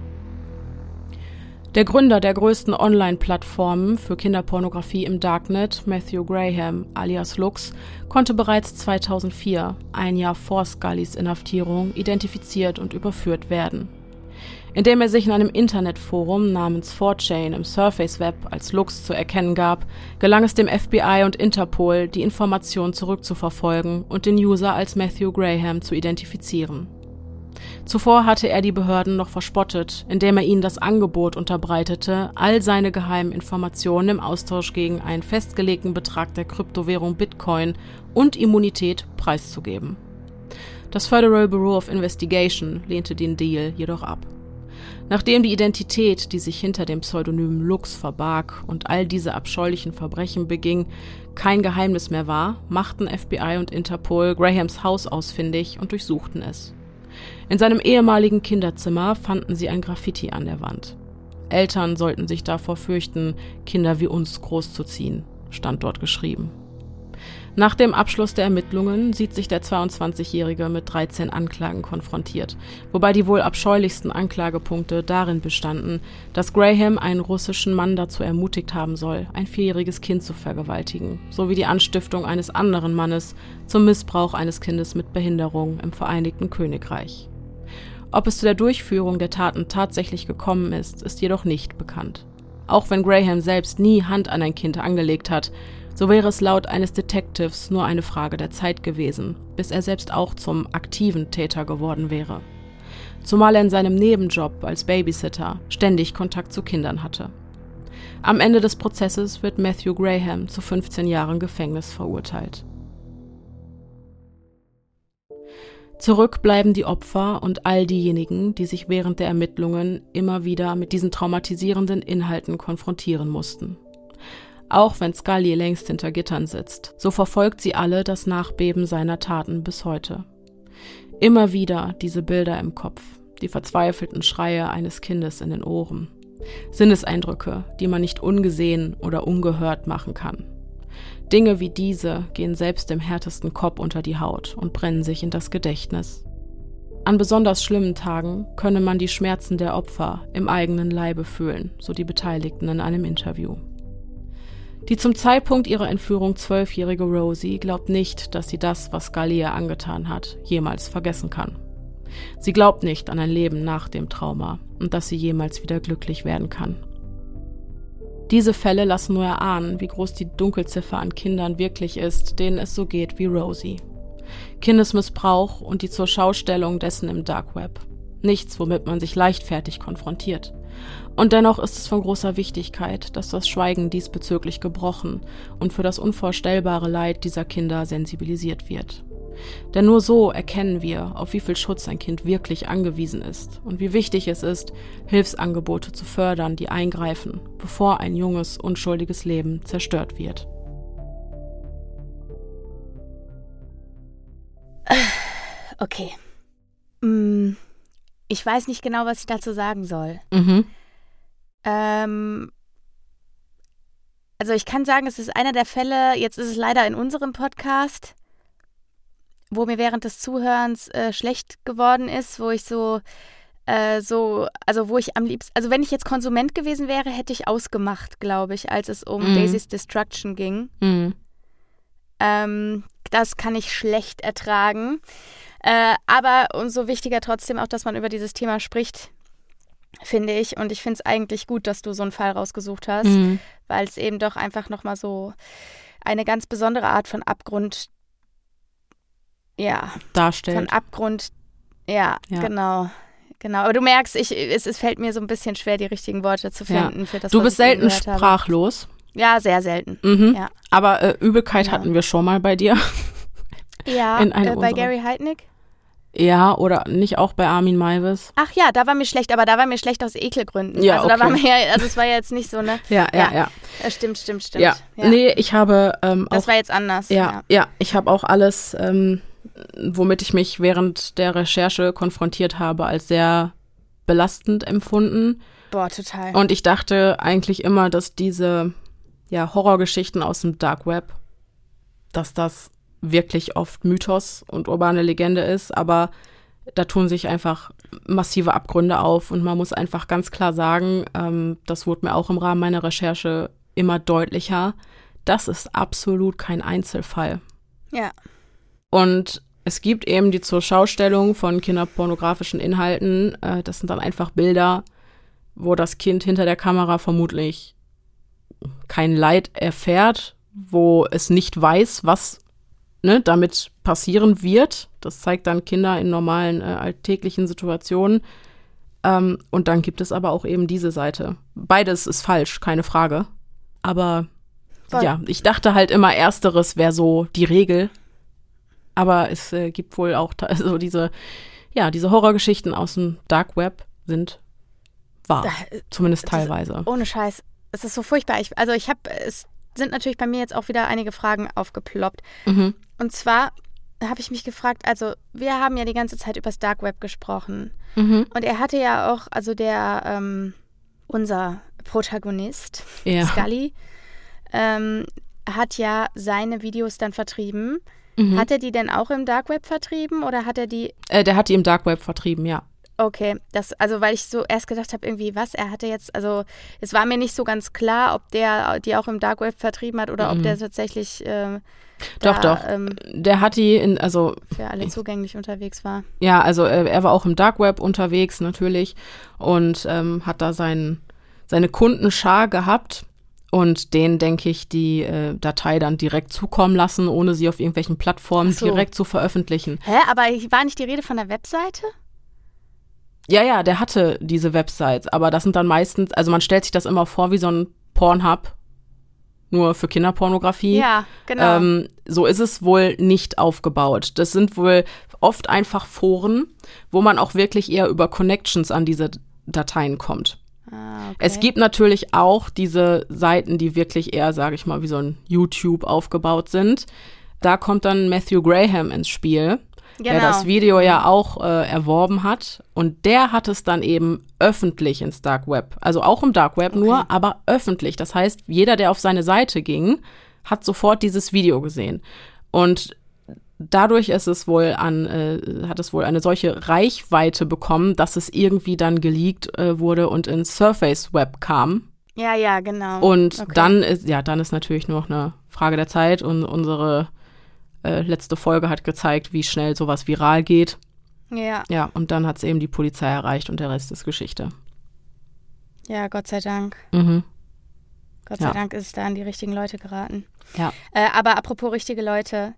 Der Gründer der größten Online-Plattformen für Kinderpornografie im Darknet, Matthew Graham alias Lux, konnte bereits 2004, ein Jahr vor Scullys Inhaftierung, identifiziert und überführt werden. Indem er sich in einem Internetforum namens 4chan im Surface Web als Lux zu erkennen gab, gelang es dem FBI und Interpol, die Informationen zurückzuverfolgen und den User als Matthew Graham zu identifizieren. Zuvor hatte er die Behörden noch verspottet, indem er ihnen das Angebot unterbreitete, all seine geheimen Informationen im Austausch gegen einen festgelegten Betrag der Kryptowährung Bitcoin und Immunität preiszugeben. Das Federal Bureau of Investigation lehnte den Deal jedoch ab. Nachdem die Identität, die sich hinter dem Pseudonym Lux verbarg und all diese abscheulichen Verbrechen beging, kein Geheimnis mehr war, machten FBI und Interpol Grahams Haus ausfindig und durchsuchten es. In seinem ehemaligen Kinderzimmer fanden sie ein Graffiti an der Wand. Eltern sollten sich davor fürchten, Kinder wie uns großzuziehen, stand dort geschrieben. Nach dem Abschluss der Ermittlungen sieht sich der 22-Jährige mit 13 Anklagen konfrontiert, wobei die wohl abscheulichsten Anklagepunkte darin bestanden, dass Graham einen russischen Mann dazu ermutigt haben soll, ein 4-jähriges Kind zu vergewaltigen, sowie die Anstiftung eines anderen Mannes zum Missbrauch eines Kindes mit Behinderung im Vereinigten Königreich. Ob es zu der Durchführung der Taten tatsächlich gekommen ist, ist jedoch nicht bekannt. Auch wenn Graham selbst nie Hand an ein Kind angelegt hat, so wäre es laut eines Detectives nur eine Frage der Zeit gewesen, bis er selbst auch zum aktiven Täter geworden wäre. Zumal er in seinem Nebenjob als Babysitter ständig Kontakt zu Kindern hatte. Am Ende des Prozesses wird Matthew Graham zu 15 Jahren Gefängnis verurteilt. Zurück bleiben die Opfer und all diejenigen, die sich während der Ermittlungen immer wieder mit diesen traumatisierenden Inhalten konfrontieren mussten. Auch wenn Scully längst hinter Gittern sitzt, so verfolgt sie alle das Nachbeben seiner Taten bis heute. Immer wieder diese Bilder im Kopf, die verzweifelten Schreie eines Kindes in den Ohren. Sinneseindrücke, die man nicht ungesehen oder ungehört machen kann. Dinge wie diese gehen selbst dem härtesten Kopf unter die Haut und brennen sich in das Gedächtnis. An besonders schlimmen Tagen könne man die Schmerzen der Opfer im eigenen Leibe fühlen, so die Beteiligten in einem Interview. Die zum Zeitpunkt ihrer Entführung 12-jährige Rosie glaubt nicht, dass sie das, was Scully ihr angetan hat, jemals vergessen kann. Sie glaubt nicht an ein Leben nach dem Trauma und dass sie jemals wieder glücklich werden kann. Diese Fälle lassen nur erahnen, wie groß die Dunkelziffer an Kindern wirklich ist, denen es so geht wie Rosie. Kindesmissbrauch und die Zurschaustellung dessen im Dark Web. Nichts, womit man sich leichtfertig konfrontiert. Und dennoch ist es von großer Wichtigkeit, dass das Schweigen diesbezüglich gebrochen und für das unvorstellbare Leid dieser Kinder sensibilisiert wird. Denn nur so erkennen wir, auf wie viel Schutz ein Kind wirklich angewiesen ist und wie wichtig es ist, Hilfsangebote zu fördern, die eingreifen, bevor ein junges, unschuldiges Leben zerstört wird. Okay. Ich weiß nicht genau, was ich dazu sagen soll. Also ich kann sagen, es ist einer der Fälle, jetzt ist es leider in unserem Podcast, wo mir während des Zuhörens schlecht geworden ist, wo ich wo ich am liebsten, also wenn ich jetzt Konsument gewesen wäre, hätte ich ausgemacht, glaube ich, als es um Daisys Destruction ging. Das kann ich schlecht ertragen. Aber umso wichtiger trotzdem auch, dass man über dieses Thema spricht, finde ich. Und ich finde es eigentlich gut, dass du so einen Fall rausgesucht hast, weil es eben doch einfach nochmal so eine ganz besondere Art von Abgrund darstellt. Von Abgrund, ja. Genau. Aber du merkst, es fällt mir so ein bisschen schwer, die richtigen Worte zu finden für das, Du bist selten sprachlos. Ja, sehr selten. Ja. Aber Übelkeit hatten wir schon mal bei dir. Ja, bei Gary Heidnik. Ja, oder nicht auch bei Armin Meiwes? Ach ja, da war mir schlecht, aber da war mir schlecht aus Ekelgründen. Ja, also okay. da war mir also es war ja jetzt nicht so, ne? Ja. Stimmt. Ja. Nee, ich habe das auch, war jetzt anders. Ja, ich habe auch alles, womit ich mich während der Recherche konfrontiert habe, als sehr belastend empfunden. Boah, total. Und ich dachte eigentlich immer, dass diese Horrorgeschichten aus dem Dark Web, dass das wirklich oft Mythos und urbane Legende ist, aber da tun sich einfach massive Abgründe auf und man muss einfach ganz klar sagen, das wurde mir auch im Rahmen meiner Recherche immer deutlicher, das ist absolut kein Einzelfall. Ja. Und es gibt eben die Zurschaustellung von kinderpornografischen Inhalten, das sind dann einfach Bilder, wo das Kind hinter der Kamera vermutlich kein Leid erfährt, wo es nicht weiß, was damit passieren wird. Das zeigt dann Kinder in normalen alltäglichen Situationen. Und dann gibt es aber auch eben diese Seite. Beides ist falsch, keine Frage. Aber ich dachte halt immer, Ersteres wäre so die Regel. Aber es gibt wohl auch diese Horrorgeschichten aus dem Dark Web sind war. Zumindest teilweise. Ohne Scheiß. Es ist so furchtbar. Es sind natürlich bei mir jetzt auch wieder einige Fragen aufgeploppt. Und zwar habe ich mich gefragt, also wir haben ja die ganze Zeit über das Dark Web gesprochen. Und er hatte ja auch, also unser Protagonist, Scully, hat ja seine Videos dann vertrieben. Hat er die denn auch im Dark Web vertrieben oder hat er die? Der hat die im Dark Web vertrieben, ja. Okay, weil ich so erst gedacht habe, irgendwie, er hatte jetzt, also es war mir nicht so ganz klar, ob der die auch im Dark Web vertrieben hat oder ob der tatsächlich Doch. Der hat die für alle zugänglich unterwegs war. Ja, also er war auch im Dark Web unterwegs natürlich und hat da seine Kundenschar gehabt und denen, denke ich, die Datei dann direkt zukommen lassen, ohne sie auf irgendwelchen Plattformen direkt zu veröffentlichen. Hä, aber war nicht die Rede von der Webseite? Ja, der hatte diese Websites, aber das sind dann meistens, also man stellt sich das immer vor wie so ein Pornhub, nur für Kinderpornografie. Ja, genau. So ist es wohl nicht aufgebaut. Das sind wohl oft einfach Foren, wo man auch wirklich eher über Connections an diese Dateien kommt. Okay. Es gibt natürlich auch diese Seiten, die wirklich eher, sage ich mal, wie so ein YouTube aufgebaut sind. Da kommt dann Matthew Graham ins Spiel, der das Video ja auch erworben hat. Und der hat es dann eben öffentlich ins Dark Web. Also auch im Dark Web nur, aber öffentlich. Das heißt, jeder, der auf seine Seite ging, hat sofort dieses Video gesehen. Und dadurch hat es wohl eine solche Reichweite bekommen, dass es irgendwie dann geleakt wurde und ins Surface Web kam. Ja, genau. Und dann ist natürlich nur noch eine Frage der Zeit und unsere letzte Folge hat gezeigt, wie schnell sowas viral geht. Ja. Ja, und dann hat es eben die Polizei erreicht und der Rest ist Geschichte. Ja, Gott sei Dank. Gott sei Dank ist es da an die richtigen Leute geraten. Ja. Aber apropos richtige Leute,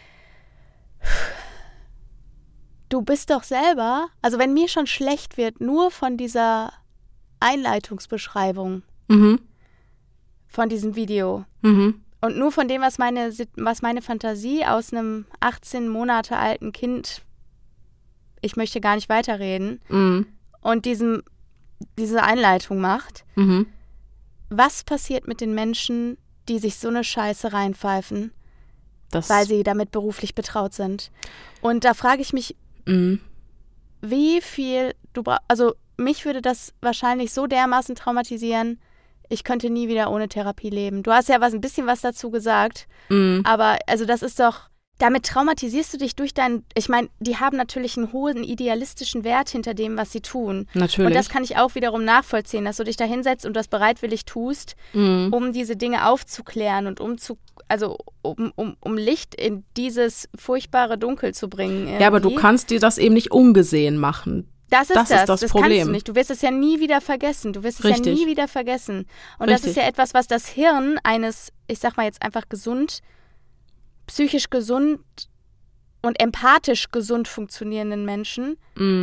du bist doch selber, also wenn mir schon schlecht wird, nur von dieser Einleitungsbeschreibung von diesem Video und nur von dem, was meine Fantasie aus einem 18 Monate alten Kind, ich möchte gar nicht weiterreden, und diese Einleitung macht, was passiert mit den Menschen, die sich so eine Scheiße reinpfeifen, weil sie damit beruflich betraut sind? Und da frage ich mich, wie viel also mich würde das wahrscheinlich so dermaßen traumatisieren, ich könnte nie wieder ohne Therapie leben. Du hast ja ein bisschen was dazu gesagt, aber also das ist doch, damit traumatisierst du dich durch ich meine, die haben natürlich einen hohen idealistischen Wert hinter dem, was sie tun. Natürlich. Und das kann ich auch wiederum nachvollziehen, dass du dich da hinsetzt und das bereitwillig tust, um diese Dinge aufzuklären und um Licht in dieses furchtbare Dunkel zu bringen. Irgendwie. Ja, aber du kannst dir das eben nicht ungesehen machen. Das ist das Problem. Kannst du nicht. Du wirst es ja nie wieder vergessen. Und das ist ja etwas, was das Hirn eines, ich sag mal jetzt einfach psychisch gesund und empathisch gesund funktionierenden Menschen,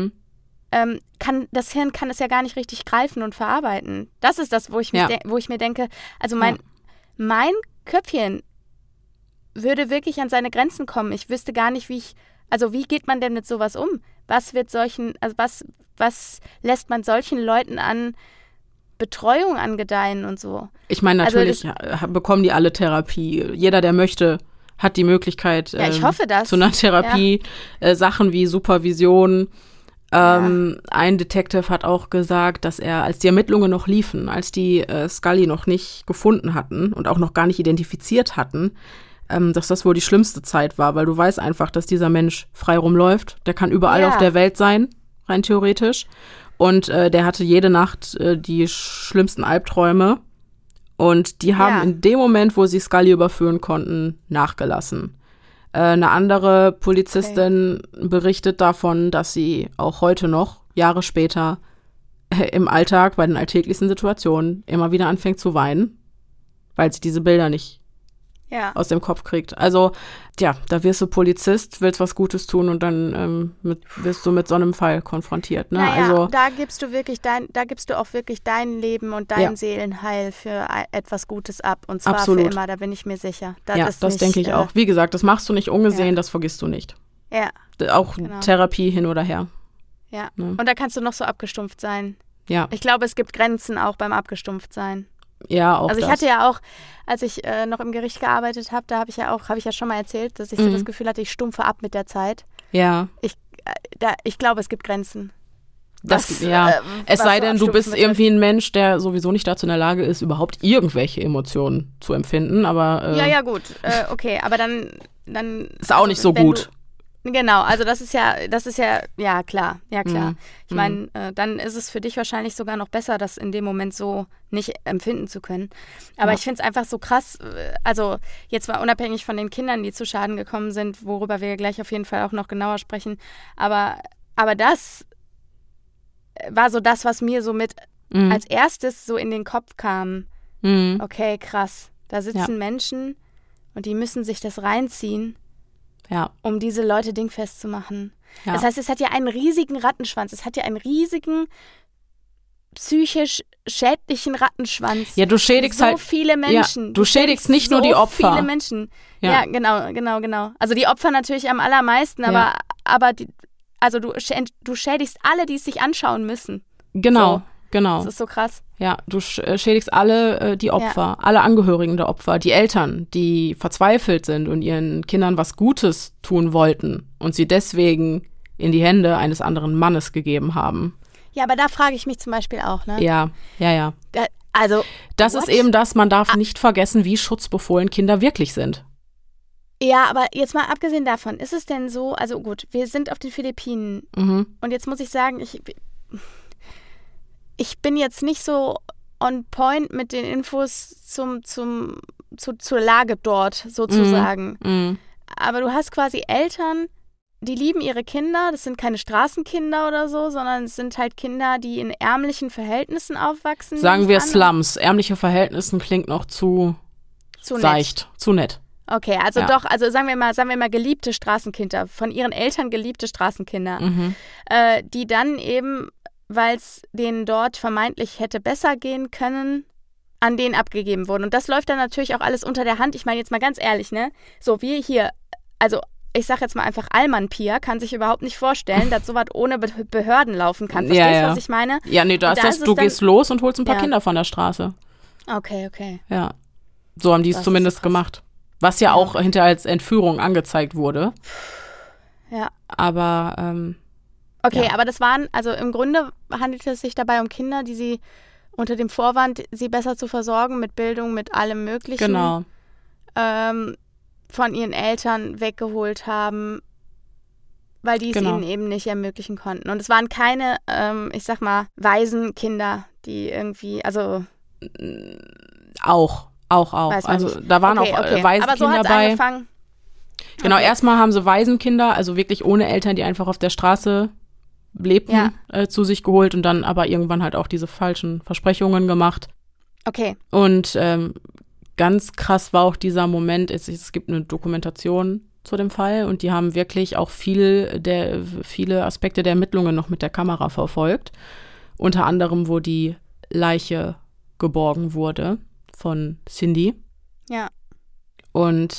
das Hirn kann es ja gar nicht richtig greifen und verarbeiten. Das ist das, wo ich mir denke, also mein Köpfchen würde wirklich an seine Grenzen kommen. Ich wüsste gar nicht, wie geht man denn mit sowas um? Was lässt man solchen Leuten an Betreuung angedeihen und so? Ich meine, natürlich bekommen die alle Therapie. Jeder, der möchte, hat die Möglichkeit ich hoffe das. zu einer Therapie. Sachen wie Supervision. Ein Detective hat auch gesagt, dass er, als die Ermittlungen noch liefen, als die Scully noch nicht gefunden hatten und auch noch gar nicht identifiziert hatten, dass das wohl die schlimmste Zeit war, weil du weißt einfach, dass dieser Mensch frei rumläuft. Der kann überall auf der Welt sein, rein theoretisch. Und der hatte jede Nacht die schlimmsten Albträume. Und die haben in dem Moment, wo sie Scully überführen konnten, nachgelassen. Eine andere Polizistin berichtet davon, dass sie auch heute noch, Jahre später, im Alltag, bei den alltäglichsten Situationen, immer wieder anfängt zu weinen, weil sie diese Bilder nicht aus dem Kopf kriegt. Also, da wirst du Polizist, willst was Gutes tun und dann wirst du mit so einem Fall konfrontiert. Ne? Also, da gibst du auch wirklich dein Leben und dein Seelenheil für etwas Gutes ab. Und zwar für immer, da bin ich mir sicher. Das denke ich auch. Wie gesagt, das machst du nicht ungesehen, das vergisst du nicht. Ja. Auch Therapie hin oder her. Ja. Ne? Und da kannst du noch so abgestumpft sein. Ja. Ich glaube, es gibt Grenzen auch beim Abgestumpftsein. Ja, auch also ich das. hatte ja auch, als ich noch im Gericht gearbeitet habe, da habe ich ja schon mal erzählt, dass ich so das Gefühl hatte, ich stumpfe ab mit der Zeit. Ja. Ich glaube, es gibt Grenzen. Es sei denn, du bist irgendwie ein Mensch, der sowieso nicht dazu in der Lage ist, überhaupt irgendwelche Emotionen zu empfinden, aber ja, gut, okay, aber dann ist auch nicht so gut. Genau, also das ist ja, klar. Ich meine, dann ist es für dich wahrscheinlich sogar noch besser, das in dem Moment so nicht empfinden zu können. Aber ich finde es einfach so krass, also jetzt mal unabhängig von den Kindern, die zu Schaden gekommen sind, worüber wir gleich auf jeden Fall auch noch genauer sprechen, aber das war so das, was mir so mit als erstes so in den Kopf kam. Okay, krass, da sitzen Menschen und die müssen sich das reinziehen, um diese Leute dingfest zu machen. Ja. Das heißt, es hat ja einen riesigen Rattenschwanz. Es hat ja einen riesigen psychisch schädlichen Rattenschwanz. Ja, du schädigst so viele Menschen. Ja, du schädigst nicht nur die Opfer. So viele Menschen. Ja, genau. Also die Opfer natürlich am allermeisten, aber du schädigst alle, die es sich anschauen müssen. Genau. Das ist so krass. Ja, du schädigst alle die Opfer, alle Angehörigen der Opfer, die Eltern, die verzweifelt sind und ihren Kindern was Gutes tun wollten und sie deswegen in die Hände eines anderen Mannes gegeben haben. Ja, aber da frage ich mich zum Beispiel auch, ne? Ja. Also das ist eben das, man darf nicht vergessen, wie schutzbefohlen Kinder wirklich sind. Ja, aber jetzt mal abgesehen davon, ist es denn so, also gut, wir sind auf den Philippinen und jetzt muss ich sagen, ich bin jetzt nicht so on point mit den Infos zur Lage dort sozusagen. Aber du hast quasi Eltern, die lieben ihre Kinder. Das sind keine Straßenkinder oder so, sondern es sind halt Kinder, die in ärmlichen Verhältnissen aufwachsen. Sagen wir Slums. Ärmliche Verhältnissen klingt noch zu seicht, zu nett. Okay, also doch, also sagen wir mal geliebte Straßenkinder, von ihren Eltern geliebte Straßenkinder, die dann eben, weil es denen dort vermeintlich hätte besser gehen können, an denen abgegeben wurden. Und das läuft dann natürlich auch alles unter der Hand. Ich meine jetzt mal ganz ehrlich, ne? So, wir hier, also ich sag jetzt mal einfach, Alman Pia kann sich überhaupt nicht vorstellen, dass sowas ohne Behörden laufen kann. Verstehst du, was ich meine? Ja, nee, du gehst los und holst ein paar Kinder von der Straße. Okay. Ja, so haben die es zumindest gemacht. Was ja auch hinterher als Entführung angezeigt wurde. Ja. Aber, okay, aber das waren, also im Grunde handelte es sich dabei um Kinder, die sie unter dem Vorwand, sie besser zu versorgen mit Bildung, mit allem Möglichen. Genau. Von ihren Eltern weggeholt haben, weil die es ihnen eben nicht ermöglichen konnten. Und es waren keine, ich sag mal, Waisenkinder, die irgendwie, also Auch. Also da waren auch Waisenkinder aber so hat's dabei. Angefangen. Genau, erstmal haben sie Waisenkinder, also wirklich ohne Eltern, die einfach auf der Straße lebten, zu sich geholt und dann aber irgendwann halt auch diese falschen Versprechungen gemacht. Okay. Und ganz krass war auch dieser Moment, es gibt eine Dokumentation zu dem Fall und die haben wirklich auch viele Aspekte der Ermittlungen noch mit der Kamera verfolgt. Unter anderem, wo die Leiche geborgen wurde von Cindy. Ja. Und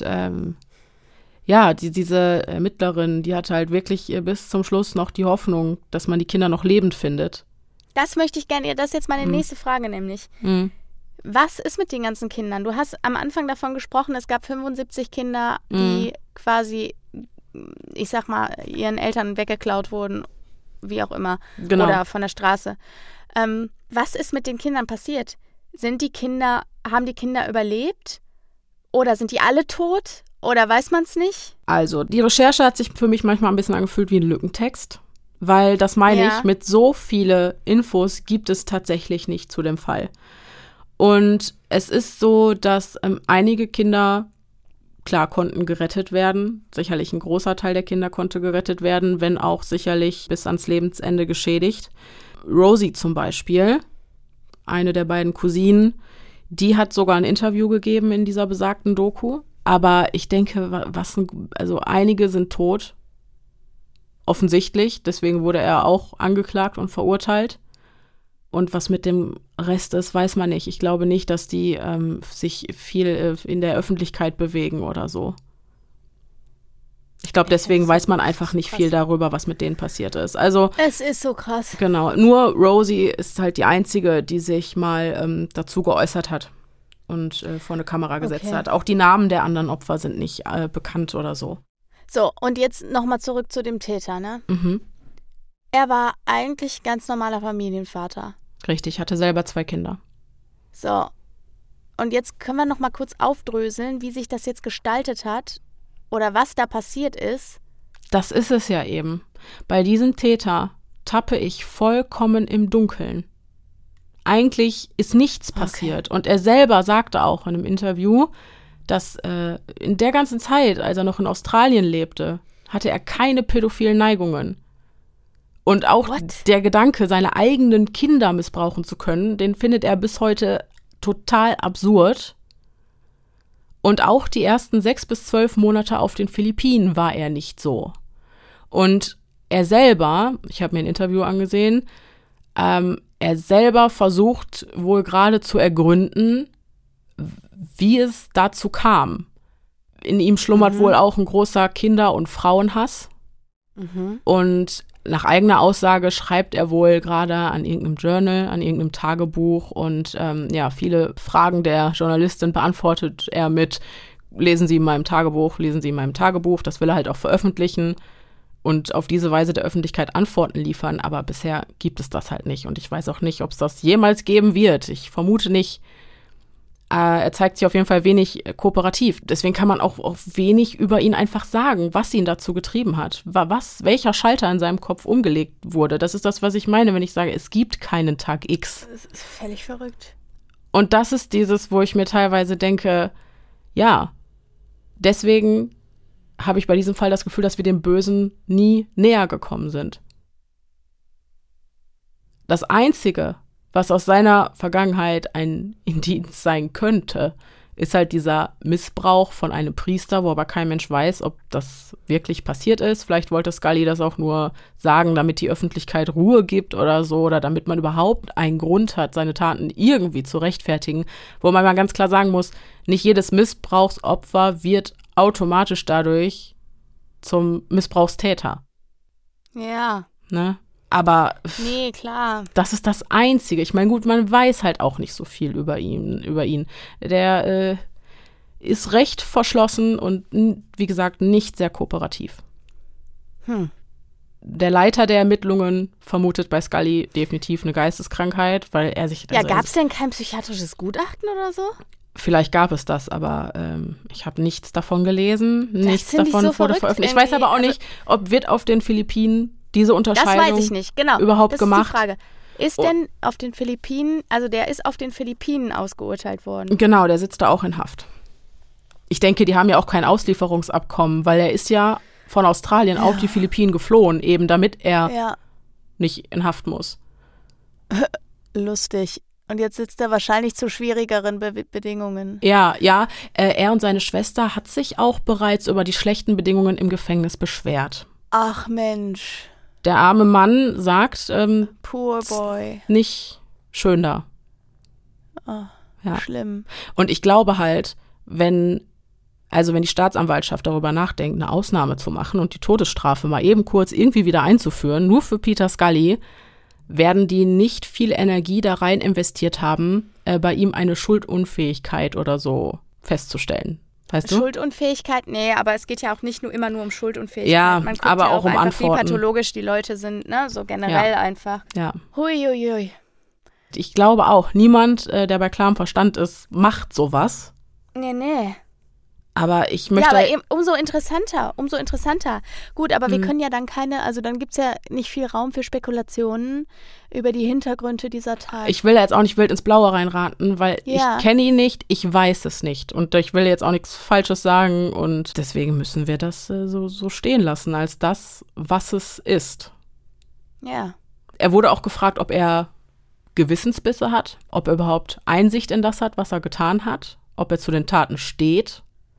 diese Ermittlerin, die hatte halt wirklich bis zum Schluss noch die Hoffnung, dass man die Kinder noch lebend findet. Das möchte ich gerne, das ist jetzt meine nächste Frage nämlich. Was ist mit den ganzen Kindern? Du hast am Anfang davon gesprochen, es gab 75 Kinder, die quasi, ich sag mal, ihren Eltern weggeklaut wurden, wie auch immer, oder von der Straße. Was ist mit den Kindern passiert? Haben die Kinder überlebt? Oder sind die alle tot? Oder weiß man es nicht? Also, die Recherche hat sich für mich manchmal ein bisschen angefühlt wie ein Lückentext, weil das meine ich, mit so viele Infos gibt es tatsächlich nicht zu dem Fall. Und es ist so, dass einige Kinder, klar, konnten gerettet werden. Sicherlich ein großer Teil der Kinder konnte gerettet werden, wenn auch sicherlich bis ans Lebensende geschädigt. Rosie zum Beispiel, eine der beiden Cousinen, die hat sogar ein Interview gegeben in dieser besagten Doku. Aber ich denke, einige sind tot, offensichtlich. Deswegen wurde er auch angeklagt und verurteilt. Und was mit dem Rest ist, weiß man nicht. Ich glaube nicht, dass die sich viel in der Öffentlichkeit bewegen oder so. Ich glaube, deswegen weiß man einfach nicht viel darüber, was mit denen passiert ist. Also es ist so krass. Genau, nur Rosie ist halt die Einzige, die sich mal dazu geäußert hat und vor eine Kamera gesetzt hat. Auch die Namen der anderen Opfer sind nicht bekannt oder so. So, und jetzt nochmal zurück zu dem Täter, ne? Mhm. Er war eigentlich ganz normaler Familienvater. Richtig, hatte selber 2 Kinder. So, und jetzt können wir nochmal kurz aufdröseln, wie sich das jetzt gestaltet hat oder was da passiert ist. Das ist es ja eben. Bei diesem Täter tappe ich vollkommen im Dunkeln. Eigentlich ist nichts passiert. Und er selber sagte auch in einem Interview, dass in der ganzen Zeit, als er noch in Australien lebte, hatte er keine pädophilen Neigungen. Und auch der Gedanke, seine eigenen Kinder missbrauchen zu können, den findet er bis heute total absurd. Und auch die ersten 6 bis 12 Monate auf den Philippinen war er nicht so. Und er selber, ich habe mir ein Interview angesehen, er selber versucht wohl gerade zu ergründen, wie es dazu kam. In ihm schlummert wohl auch ein großer Kinder- und Frauenhass. Und nach eigener Aussage schreibt er wohl gerade an irgendeinem Journal, an irgendeinem Tagebuch und viele Fragen der Journalistin beantwortet er mit: Lesen Sie in meinem Tagebuch, lesen Sie in meinem Tagebuch. Das will er halt auch veröffentlichen und auf diese Weise der Öffentlichkeit Antworten liefern, aber bisher gibt es das halt nicht und ich weiß auch nicht, ob es das jemals geben wird. Ich vermute nicht. Er zeigt sich auf jeden Fall wenig kooperativ. Deswegen kann man auch wenig über ihn einfach sagen, was ihn dazu getrieben hat. Welcher Schalter in seinem Kopf umgelegt wurde. Das ist das, was ich meine, wenn ich sage, es gibt keinen Tag X. Das ist völlig verrückt. Und das ist dieses, wo ich mir teilweise denke, ja, deswegen habe ich bei diesem Fall das Gefühl, dass wir dem Bösen nie näher gekommen sind. Das Einzige, was aus seiner Vergangenheit ein Indiz sein könnte, ist halt dieser Missbrauch von einem Priester, wo aber kein Mensch weiß, ob das wirklich passiert ist. Vielleicht wollte Scully das auch nur sagen, damit die Öffentlichkeit Ruhe gibt oder so, oder damit man überhaupt einen Grund hat, seine Taten irgendwie zu rechtfertigen. Wo man mal ganz klar sagen muss, nicht jedes Missbrauchsopfer wird automatisch dadurch zum Missbrauchstäter. Ja. Ne? Aber nee, klar. Das ist das Einzige. Ich meine, gut, man weiß halt auch nicht so viel über ihn. Der ist recht verschlossen und, wie gesagt, nicht sehr kooperativ. Der Leiter der Ermittlungen vermutet bei Scully definitiv eine Geisteskrankheit, weil er sich... Ja, gab es denn kein psychiatrisches Gutachten oder so? Vielleicht gab es das, aber ich habe nichts davon gelesen. Nichts davon wurde veröffentlicht. Ich weiß aber auch nicht, ob wird auf den Philippinen diese Unterscheidung das weiß ich nicht. Genau. Überhaupt gemacht. Das ist die Frage. Ist denn auf den Philippinen, also der ist auf den Philippinen ausgeurteilt worden? Genau, der sitzt da auch in Haft. Ich denke, die haben ja auch kein Auslieferungsabkommen, weil er ist ja von Australien auf die Philippinen geflohen, eben damit er nicht in Haft muss. Lustig. Und jetzt sitzt er wahrscheinlich zu schwierigeren Bedingungen. Ja, er und seine Schwester hat sich auch bereits über die schlechten Bedingungen im Gefängnis beschwert. Ach Mensch. Der arme Mann sagt, Poor boy. Nicht schön da. Oh, schlimm. Und ich glaube halt, wenn die Staatsanwaltschaft darüber nachdenkt, eine Ausnahme zu machen und die Todesstrafe mal eben kurz irgendwie wieder einzuführen, nur für Peter Scully, werden die nicht viel Energie da rein investiert haben, bei ihm eine Schuldunfähigkeit oder so festzustellen. Weißt du? Schuldunfähigkeit? Nee, aber es geht ja auch nicht immer nur um Schuldunfähigkeit. Ja, man guckt aber ja auch um einfach, Antworten. wie pathologisch die Leute sind, ne? So generell einfach. Ja. Hui. Ich glaube auch, niemand, der bei klarem Verstand ist, macht sowas. Nee. Aber ich möchte... Ja, aber eben umso interessanter. Gut, aber wir können ja dann dann gibt es ja nicht viel Raum für Spekulationen über die Hintergründe dieser Tat. Ich will jetzt auch nicht wild ins Blaue reinraten, weil ich kenne ihn nicht, ich weiß es nicht. Und ich will jetzt auch nichts Falsches sagen und deswegen müssen wir das so stehen lassen, als das, was es ist. Ja. Er wurde auch gefragt, ob er Gewissensbisse hat, ob er überhaupt Einsicht in das hat, was er getan hat, ob er zu den Taten steht.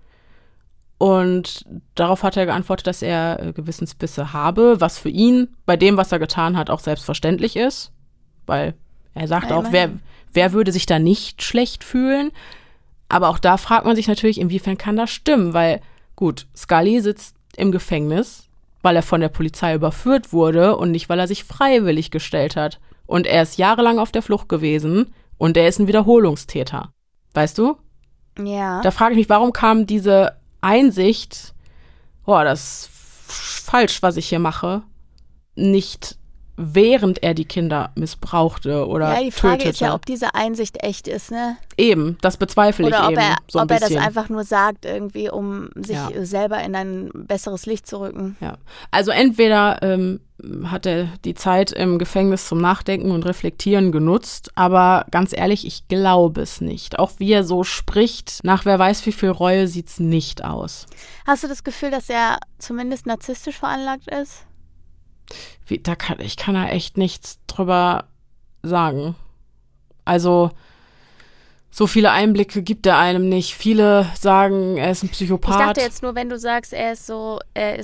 Und darauf hat er geantwortet, dass er Gewissensbisse habe, was für ihn bei dem, was er getan hat, auch selbstverständlich ist. Weil er sagt auch, wer würde sich da nicht schlecht fühlen? Aber auch da fragt man sich natürlich, inwiefern kann das stimmen? Weil, gut, Scully sitzt im Gefängnis, weil er von der Polizei überführt wurde und nicht, weil er sich freiwillig gestellt hat. Und er ist jahrelang auf der Flucht gewesen und er ist ein Wiederholungstäter. Weißt du? Ja. Da frage ich mich, warum kam diese Einsicht, das ist falsch, was ich hier mache, nicht während er die Kinder missbrauchte oder tötete. Ja, die Frage ist ja, ob diese Einsicht echt ist, ne? Eben, das bezweifle ich eben so ein bisschen. Oder ob er das einfach nur sagt, irgendwie, um sich selber in ein besseres Licht zu rücken. Ja, also entweder hat er die Zeit im Gefängnis zum Nachdenken und Reflektieren genutzt, aber ganz ehrlich, ich glaube es nicht. Auch wie er so spricht, nach wer weiß wie viel Reue sieht es nicht aus. Hast du das Gefühl, dass er zumindest narzisstisch veranlagt ist? Ich kann da echt nichts drüber sagen. Also, so viele Einblicke gibt er einem nicht. Viele sagen, er ist ein Psychopath. Ich dachte jetzt nur, wenn du sagst, er ist so,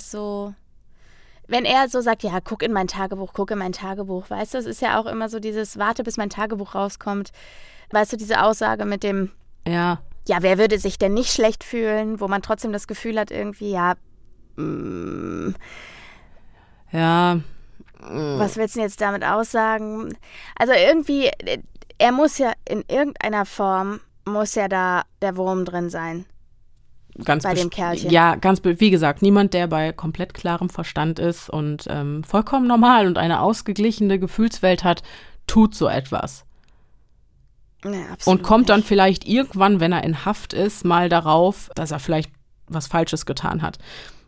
wenn er so sagt, ja, guck in mein Tagebuch, weißt du, das ist ja auch immer so dieses, warte, bis mein Tagebuch rauskommt. Weißt du, diese Aussage mit dem, ja, wer würde sich denn nicht schlecht fühlen, wo man trotzdem das Gefühl hat, irgendwie, was willst du denn jetzt damit aussagen? Also irgendwie, er muss ja in irgendeiner Form, da der Wurm drin sein. Bei dem Kerlchen. Ja, wie gesagt, niemand, der bei komplett klarem Verstand ist und vollkommen normal und eine ausgeglichene Gefühlswelt hat, tut so etwas. Ja, und kommt dann vielleicht irgendwann, wenn er in Haft ist, mal darauf, dass er vielleicht was Falsches getan hat.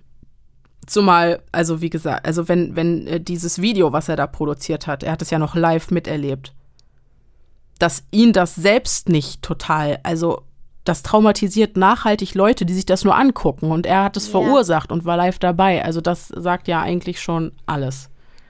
Zumal, also wie gesagt, also wenn dieses Video, was er da produziert hat, er hat es ja noch live miterlebt, dass ihn das selbst nicht total, also das traumatisiert nachhaltig Leute, die sich das nur angucken und er hat es verursacht und war live dabei. Also das sagt ja eigentlich schon alles.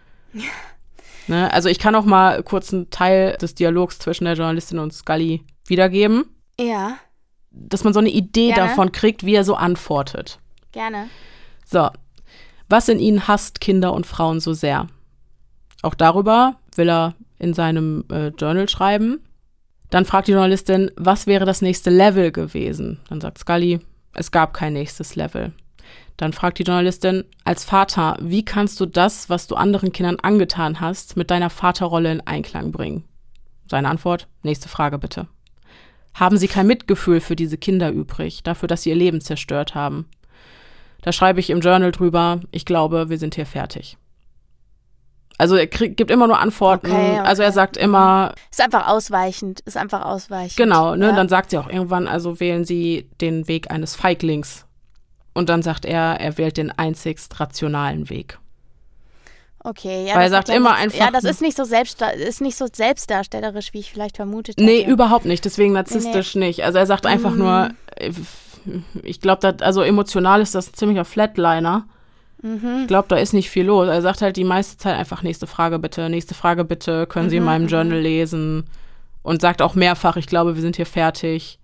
Ne? Also ich kann auch mal kurz einen Teil des Dialogs zwischen der Journalistin und Scully wiedergeben. Ja. Dass man so eine Idee davon kriegt, wie er so antwortet. Gerne. So. Was in ihnen hasst Kinder und Frauen so sehr? Auch darüber will er in seinem Journal schreiben. Dann fragt die Journalistin, was wäre das nächste Level gewesen? Dann sagt Scully, es gab kein nächstes Level. Dann fragt die Journalistin, als Vater, wie kannst du das, was du anderen Kindern angetan hast, mit deiner Vaterrolle in Einklang bringen? Seine Antwort, nächste Frage bitte. Haben Sie kein Mitgefühl für diese Kinder übrig, dafür, dass sie ihr Leben zerstört haben? Da schreibe ich im Journal drüber, ich glaube, wir sind hier fertig. Also er gibt immer nur Antworten, okay. Also er sagt immer... Ist einfach ausweichend. Genau, ne? Ja. Dann sagt sie auch irgendwann, also wählen Sie den Weg eines Feiglings. Und dann sagt er wählt den einzigst rationalen Weg. Okay, ja. Weil er sagt immer einfach... Ja, das ist nicht so selbstdarstellerisch, wie ich vielleicht vermutet hätte. Nee, überhaupt nicht, deswegen narzisstisch nicht. Also er sagt einfach nur... Ich glaube, also emotional ist das ein ziemlicher Flatliner. Ich glaube, da ist nicht viel los. Er sagt halt die meiste Zeit einfach, nächste Frage bitte, können Sie in meinem Journal lesen. Und sagt auch mehrfach, ich glaube, wir sind hier fertig.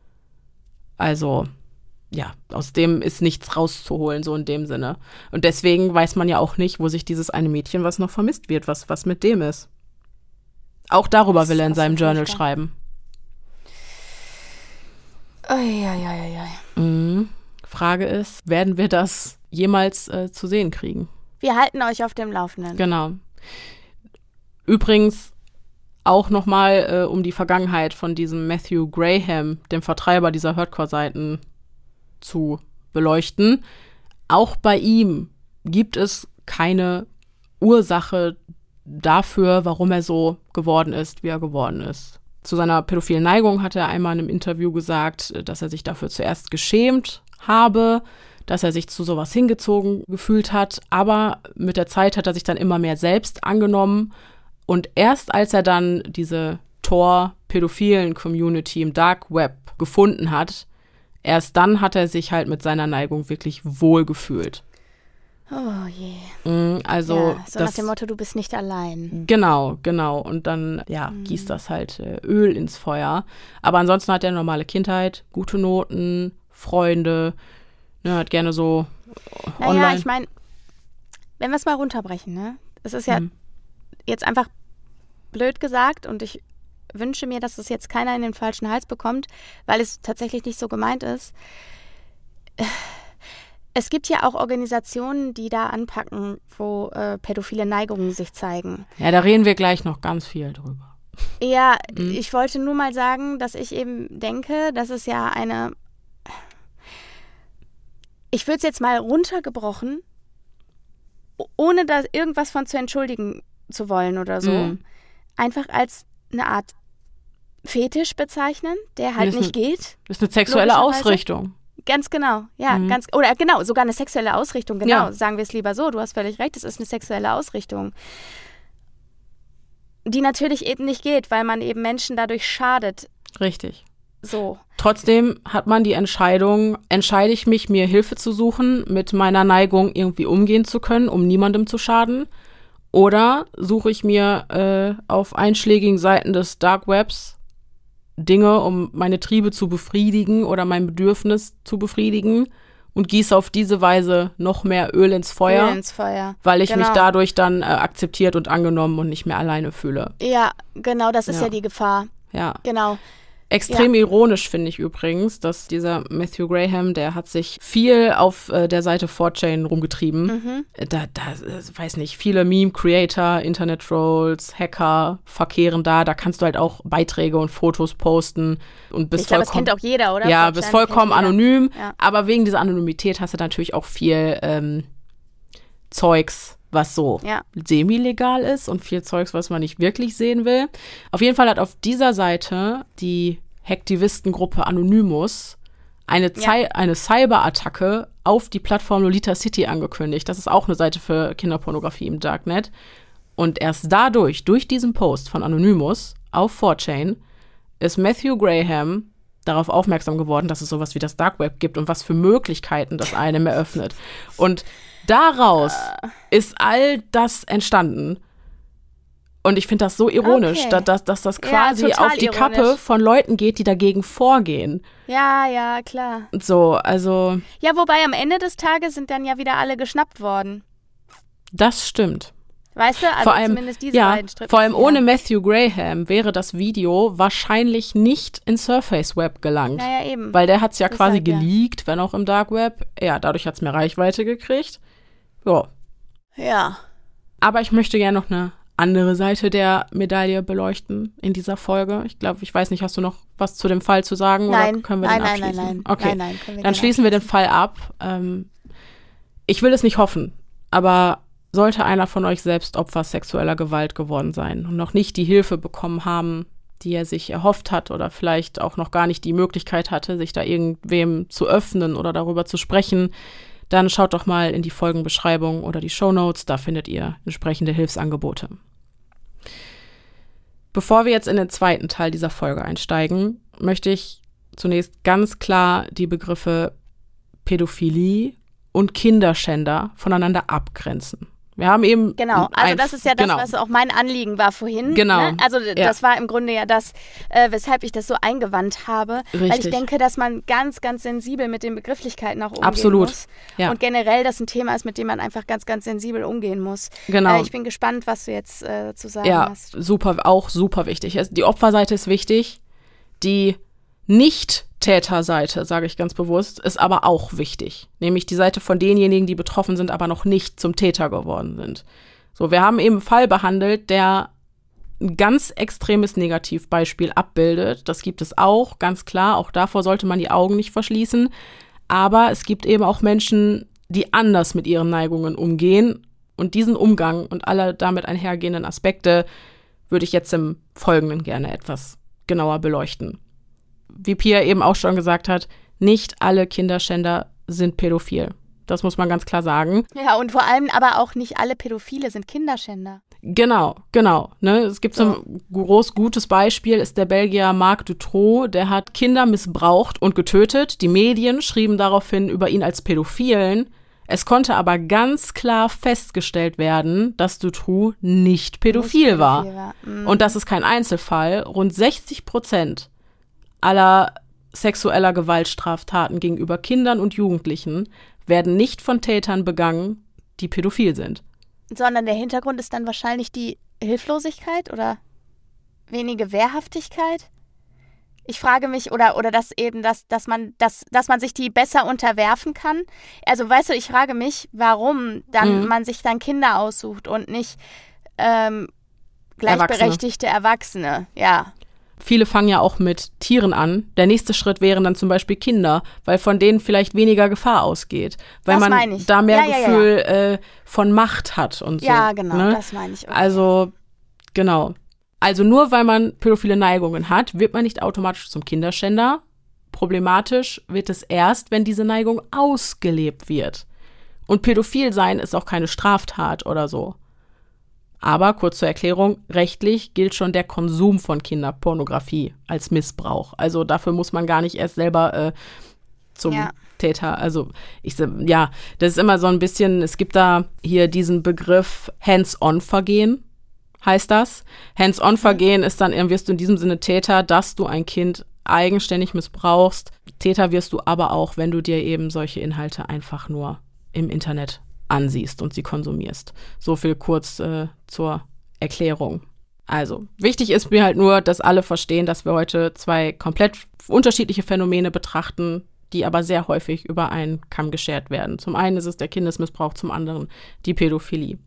Also, ja, aus dem ist nichts rauszuholen, so in dem Sinne. Und deswegen weiß man ja auch nicht, wo sich dieses eine Mädchen, was noch vermisst wird, was mit dem ist. Auch darüber will er in seinem Journal schreiben. Frage ist, werden wir das jemals zu sehen kriegen? Wir halten euch auf dem Laufenden. Genau. Übrigens auch nochmal, um die Vergangenheit von diesem Matthew Graham, dem Vertreiber dieser Hardcore-Seiten, zu beleuchten. Auch bei ihm gibt es keine Ursache dafür, warum er so geworden ist, wie er geworden ist. Zu seiner pädophilen Neigung hat er einmal in einem Interview gesagt, dass er sich dafür zuerst geschämt habe, dass er sich zu sowas hingezogen gefühlt hat, aber mit der Zeit hat er sich dann immer mehr selbst angenommen und erst als er dann diese pädophilen Community im Dark Web gefunden hat, erst dann hat er sich halt mit seiner Neigung wirklich wohl gefühlt. Oh je. Also ja, so nach dem Motto, du bist nicht allein. Genau. Und dann, gießt das halt Öl ins Feuer. Aber ansonsten hat er eine normale Kindheit, gute Noten, Freunde, hat gerne so online. Naja, ich meine, wenn wir es mal runterbrechen, ne? Es ist ja jetzt einfach blöd gesagt und ich wünsche mir, dass das jetzt keiner in den falschen Hals bekommt, weil es tatsächlich nicht so gemeint ist. Es gibt ja auch Organisationen, die da anpacken, wo pädophile Neigungen sich zeigen. Ja, da reden wir gleich noch ganz viel drüber. Ja, ich wollte nur mal sagen, dass ich eben denke, dass es ja ich würde es jetzt mal runtergebrochen, ohne da irgendwas von zu entschuldigen zu wollen oder so, einfach als eine Art Fetisch bezeichnen, der halt nicht geht. Das ist eine sexuelle Ausrichtung. Ganz genau, ja, sogar eine sexuelle Ausrichtung, genau, sagen wir es lieber so, du hast völlig recht, es ist eine sexuelle Ausrichtung, die natürlich eben nicht geht, weil man eben Menschen dadurch schadet. Richtig. So. Trotzdem hat man die Entscheidung, entscheide ich mich, mir Hilfe zu suchen, mit meiner Neigung irgendwie umgehen zu können, um niemandem zu schaden, oder suche ich mir auf einschlägigen Seiten des Dark Webs Dinge, um meine Triebe zu befriedigen oder mein Bedürfnis zu befriedigen und gieße auf diese Weise noch mehr Öl ins Feuer, weil ich mich dadurch dann akzeptiert und angenommen und nicht mehr alleine fühle. Ja, genau, das ist ja die Gefahr. Ja. Genau. Extrem ironisch finde ich übrigens, dass dieser Matthew Graham, der hat sich viel auf der Seite 4chan rumgetrieben. Da weiß nicht, viele Meme-Creator, Internet-Trolls, Hacker verkehren da kannst du halt auch Beiträge und Fotos posten und bist vollkommen... das kennt auch jeder, oder? Ja, bist vollkommen anonym, aber wegen dieser Anonymität hast du natürlich auch viel Zeugs, was so semi-legal ist und viel Zeugs, was man nicht wirklich sehen will. Auf jeden Fall hat auf dieser Seite die Hacktivistengruppe Anonymous eine Cyberattacke auf die Plattform Lolita City angekündigt. Das ist auch eine Seite für Kinderpornografie im Darknet. Und erst durch diesen Post von Anonymous auf 4chan, ist Matthew Graham darauf aufmerksam geworden, dass es sowas wie das Dark Web gibt und was für Möglichkeiten das einem eröffnet. Und daraus ist all das entstanden. Und ich finde das so ironisch, dass das quasi auf die Kappe von Leuten geht, die dagegen vorgehen. Ja, klar. So, also. Ja, wobei am Ende des Tages sind dann ja wieder alle geschnappt worden. Das stimmt. Weißt du, also zumindest diese beiden Strippen. Vor allem ohne Matthew Graham wäre das Video wahrscheinlich nicht ins Surface Web gelangt. Ja, eben. Weil der hat es ja quasi geleakt, wenn auch im Dark Web. Ja, dadurch hat es mehr Reichweite gekriegt. Ja. Aber ich möchte gerne noch eine andere Seite der Medaille beleuchten in dieser Folge. Ich weiß nicht, hast du noch was zu dem Fall zu sagen? Nein, oder können wir den abschließen? Nein. Okay, nein, dann schließen wir den Fall ab. Ich will es nicht hoffen, aber sollte einer von euch selbst Opfer sexueller Gewalt geworden sein und noch nicht die Hilfe bekommen haben, die er sich erhofft hat oder vielleicht auch noch gar nicht die Möglichkeit hatte, sich da irgendwem zu öffnen oder darüber zu sprechen, dann schaut doch mal in die Folgenbeschreibung oder die Shownotes, da findet ihr entsprechende Hilfsangebote. Bevor wir jetzt in den zweiten Teil dieser Folge einsteigen, möchte ich zunächst ganz klar die Begriffe Pädophilie und Kinderschänder voneinander abgrenzen. Wir haben eben... Genau, also das ist ja das, was auch mein Anliegen war vorhin. Genau. Ne? Also das war im Grunde ja das, weshalb ich das so eingewandt habe. Richtig. Weil ich denke, dass man ganz, ganz sensibel mit den Begrifflichkeiten auch umgehen Absolut. muss. Ja. Und generell das ein Thema ist, mit dem man einfach ganz, ganz sensibel umgehen muss. Genau. Ich bin gespannt, was du jetzt zu sagen hast. Ja, super wichtig. Die Opferseite ist wichtig, die Nicht-Täterseite, sage ich ganz bewusst, ist aber auch wichtig. Nämlich die Seite von denjenigen, die betroffen sind, aber noch nicht zum Täter geworden sind. So, wir haben eben einen Fall behandelt, der ein ganz extremes Negativbeispiel abbildet. Das gibt es auch, ganz klar. Auch davor sollte man die Augen nicht verschließen. Aber es gibt eben auch Menschen, die anders mit ihren Neigungen umgehen. Und diesen Umgang und alle damit einhergehenden Aspekte würde ich jetzt im Folgenden gerne etwas genauer beleuchten. Wie Pia eben auch schon gesagt hat, nicht alle Kinderschänder sind pädophil. Das muss man ganz klar sagen. Ja, und vor allem aber auch nicht alle Pädophile sind Kinderschänder. Genau. Ne? Es gibt so ein gutes Beispiel, ist der Belgier Marc Dutroux, der hat Kinder missbraucht und getötet. Die Medien schrieben daraufhin über ihn als Pädophilen. Es konnte aber ganz klar festgestellt werden, dass Dutroux nicht pädophil war. Und das ist kein Einzelfall. Rund 60% aller sexueller Gewaltstraftaten gegenüber Kindern und Jugendlichen werden nicht von Tätern begangen, die pädophil sind. Sondern der Hintergrund ist dann wahrscheinlich die Hilflosigkeit oder wenige Wehrhaftigkeit? Ich frage mich, oder dass eben, dass man sich die besser unterwerfen kann. Also weißt du, ich frage mich, warum dann man sich dann Kinder aussucht und nicht gleichberechtigte Erwachsene. Ja. Viele fangen ja auch mit Tieren an. Der nächste Schritt wären dann zum Beispiel Kinder, weil von denen vielleicht weniger Gefahr ausgeht. Weil das man da mehr Gefühl von Macht hat und so. Ja, genau, ne? Das meine ich. Okay. Also, genau. Also nur weil man pädophile Neigungen hat, wird man nicht automatisch zum Kinderschänder. Problematisch wird es erst, wenn diese Neigung ausgelebt wird. Und pädophil sein ist auch keine Straftat oder so. Aber, kurz zur Erklärung, rechtlich gilt schon der Konsum von Kinderpornografie als Missbrauch. Also dafür muss man gar nicht erst selber zum Täter. Also das ist immer so ein bisschen, es gibt da hier diesen Begriff Hands-on-Vergehen, heißt das. Hands-on-Vergehen ist dann, wirst du in diesem Sinne Täter, dass du ein Kind eigenständig missbrauchst. Täter wirst du aber auch, wenn du dir eben solche Inhalte einfach nur im Internet ansiehst und sie konsumierst. So viel kurz zur Erklärung. Also, wichtig ist mir halt nur, dass alle verstehen, dass wir heute zwei komplett unterschiedliche Phänomene betrachten, die aber sehr häufig über einen Kamm geschert werden. Zum einen ist es der Kindesmissbrauch, zum anderen die Pädophilie.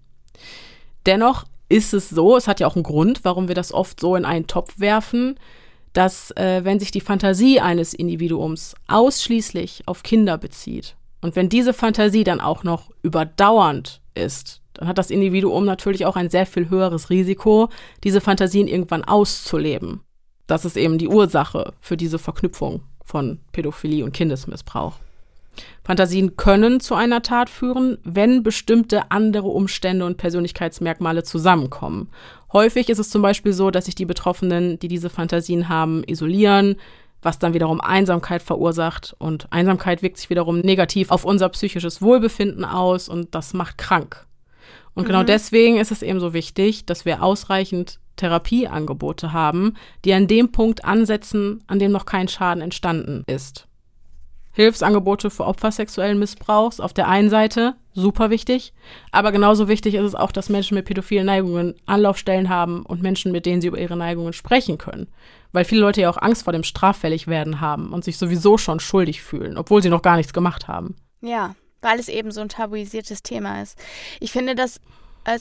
Dennoch ist es so, es hat ja auch einen Grund, warum wir das oft so in einen Topf werfen, dass wenn sich die Fantasie eines Individuums ausschließlich auf Kinder bezieht, und wenn diese Fantasie dann auch noch überdauernd ist, dann hat das Individuum natürlich auch ein sehr viel höheres Risiko, diese Fantasien irgendwann auszuleben. Das ist eben die Ursache für diese Verknüpfung von Pädophilie und Kindesmissbrauch. Fantasien können zu einer Tat führen, wenn bestimmte andere Umstände und Persönlichkeitsmerkmale zusammenkommen. Häufig ist es zum Beispiel so, dass sich die Betroffenen, die diese Fantasien haben, isolieren, was dann wiederum Einsamkeit verursacht. Und Einsamkeit wirkt sich wiederum negativ auf unser psychisches Wohlbefinden aus und das macht krank. Und genau deswegen ist es eben so wichtig, dass wir ausreichend Therapieangebote haben, die an dem Punkt ansetzen, an dem noch kein Schaden entstanden ist. Hilfsangebote für Opfer sexuellen Missbrauchs auf der einen Seite, super wichtig, aber genauso wichtig ist es auch, dass Menschen mit pädophilen Neigungen Anlaufstellen haben und Menschen, mit denen sie über ihre Neigungen sprechen können. Weil viele Leute ja auch Angst vor dem Straffälligwerden haben und sich sowieso schon schuldig fühlen, obwohl sie noch gar nichts gemacht haben. Ja, weil es eben so ein tabuisiertes Thema ist. Ich finde, es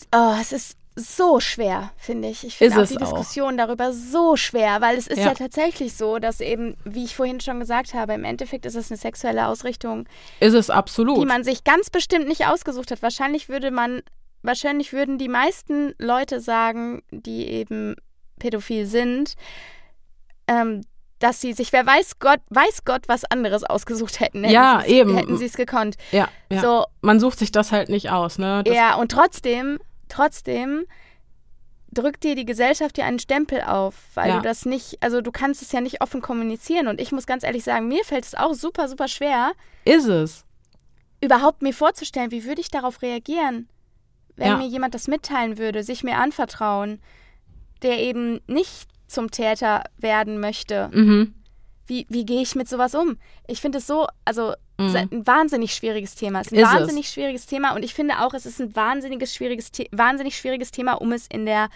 ist so schwer, finde ich. Ich finde auch die Diskussion darüber so schwer, weil es ist ja tatsächlich so, dass eben, wie ich vorhin schon gesagt habe, im Endeffekt ist es eine sexuelle Ausrichtung. Ist es absolut. Die man sich ganz bestimmt nicht ausgesucht hat. Wahrscheinlich würden die meisten Leute sagen, die eben pädophil sind, dass sie sich, wer weiß Gott, was anderes ausgesucht hätten. Hätten sie es gekonnt. Ja. So, man sucht sich das halt nicht aus, ne? Und trotzdem drückt dir die Gesellschaft dir einen Stempel auf, weil du das nicht, also du kannst es ja nicht offen kommunizieren. Und ich muss ganz ehrlich sagen, mir fällt es auch super, super schwer. Ist es? Überhaupt mir vorzustellen, wie würde ich darauf reagieren, wenn mir jemand das mitteilen würde, sich mir anvertrauen, der eben nicht zum Täter werden möchte. Wie gehe ich mit sowas um? Ich finde es so, ein wahnsinnig schwieriges Thema. Es ist ein wahnsinnig schwieriges Thema und ich finde auch, es ist ein wahnsinnig schwieriges Thema, um es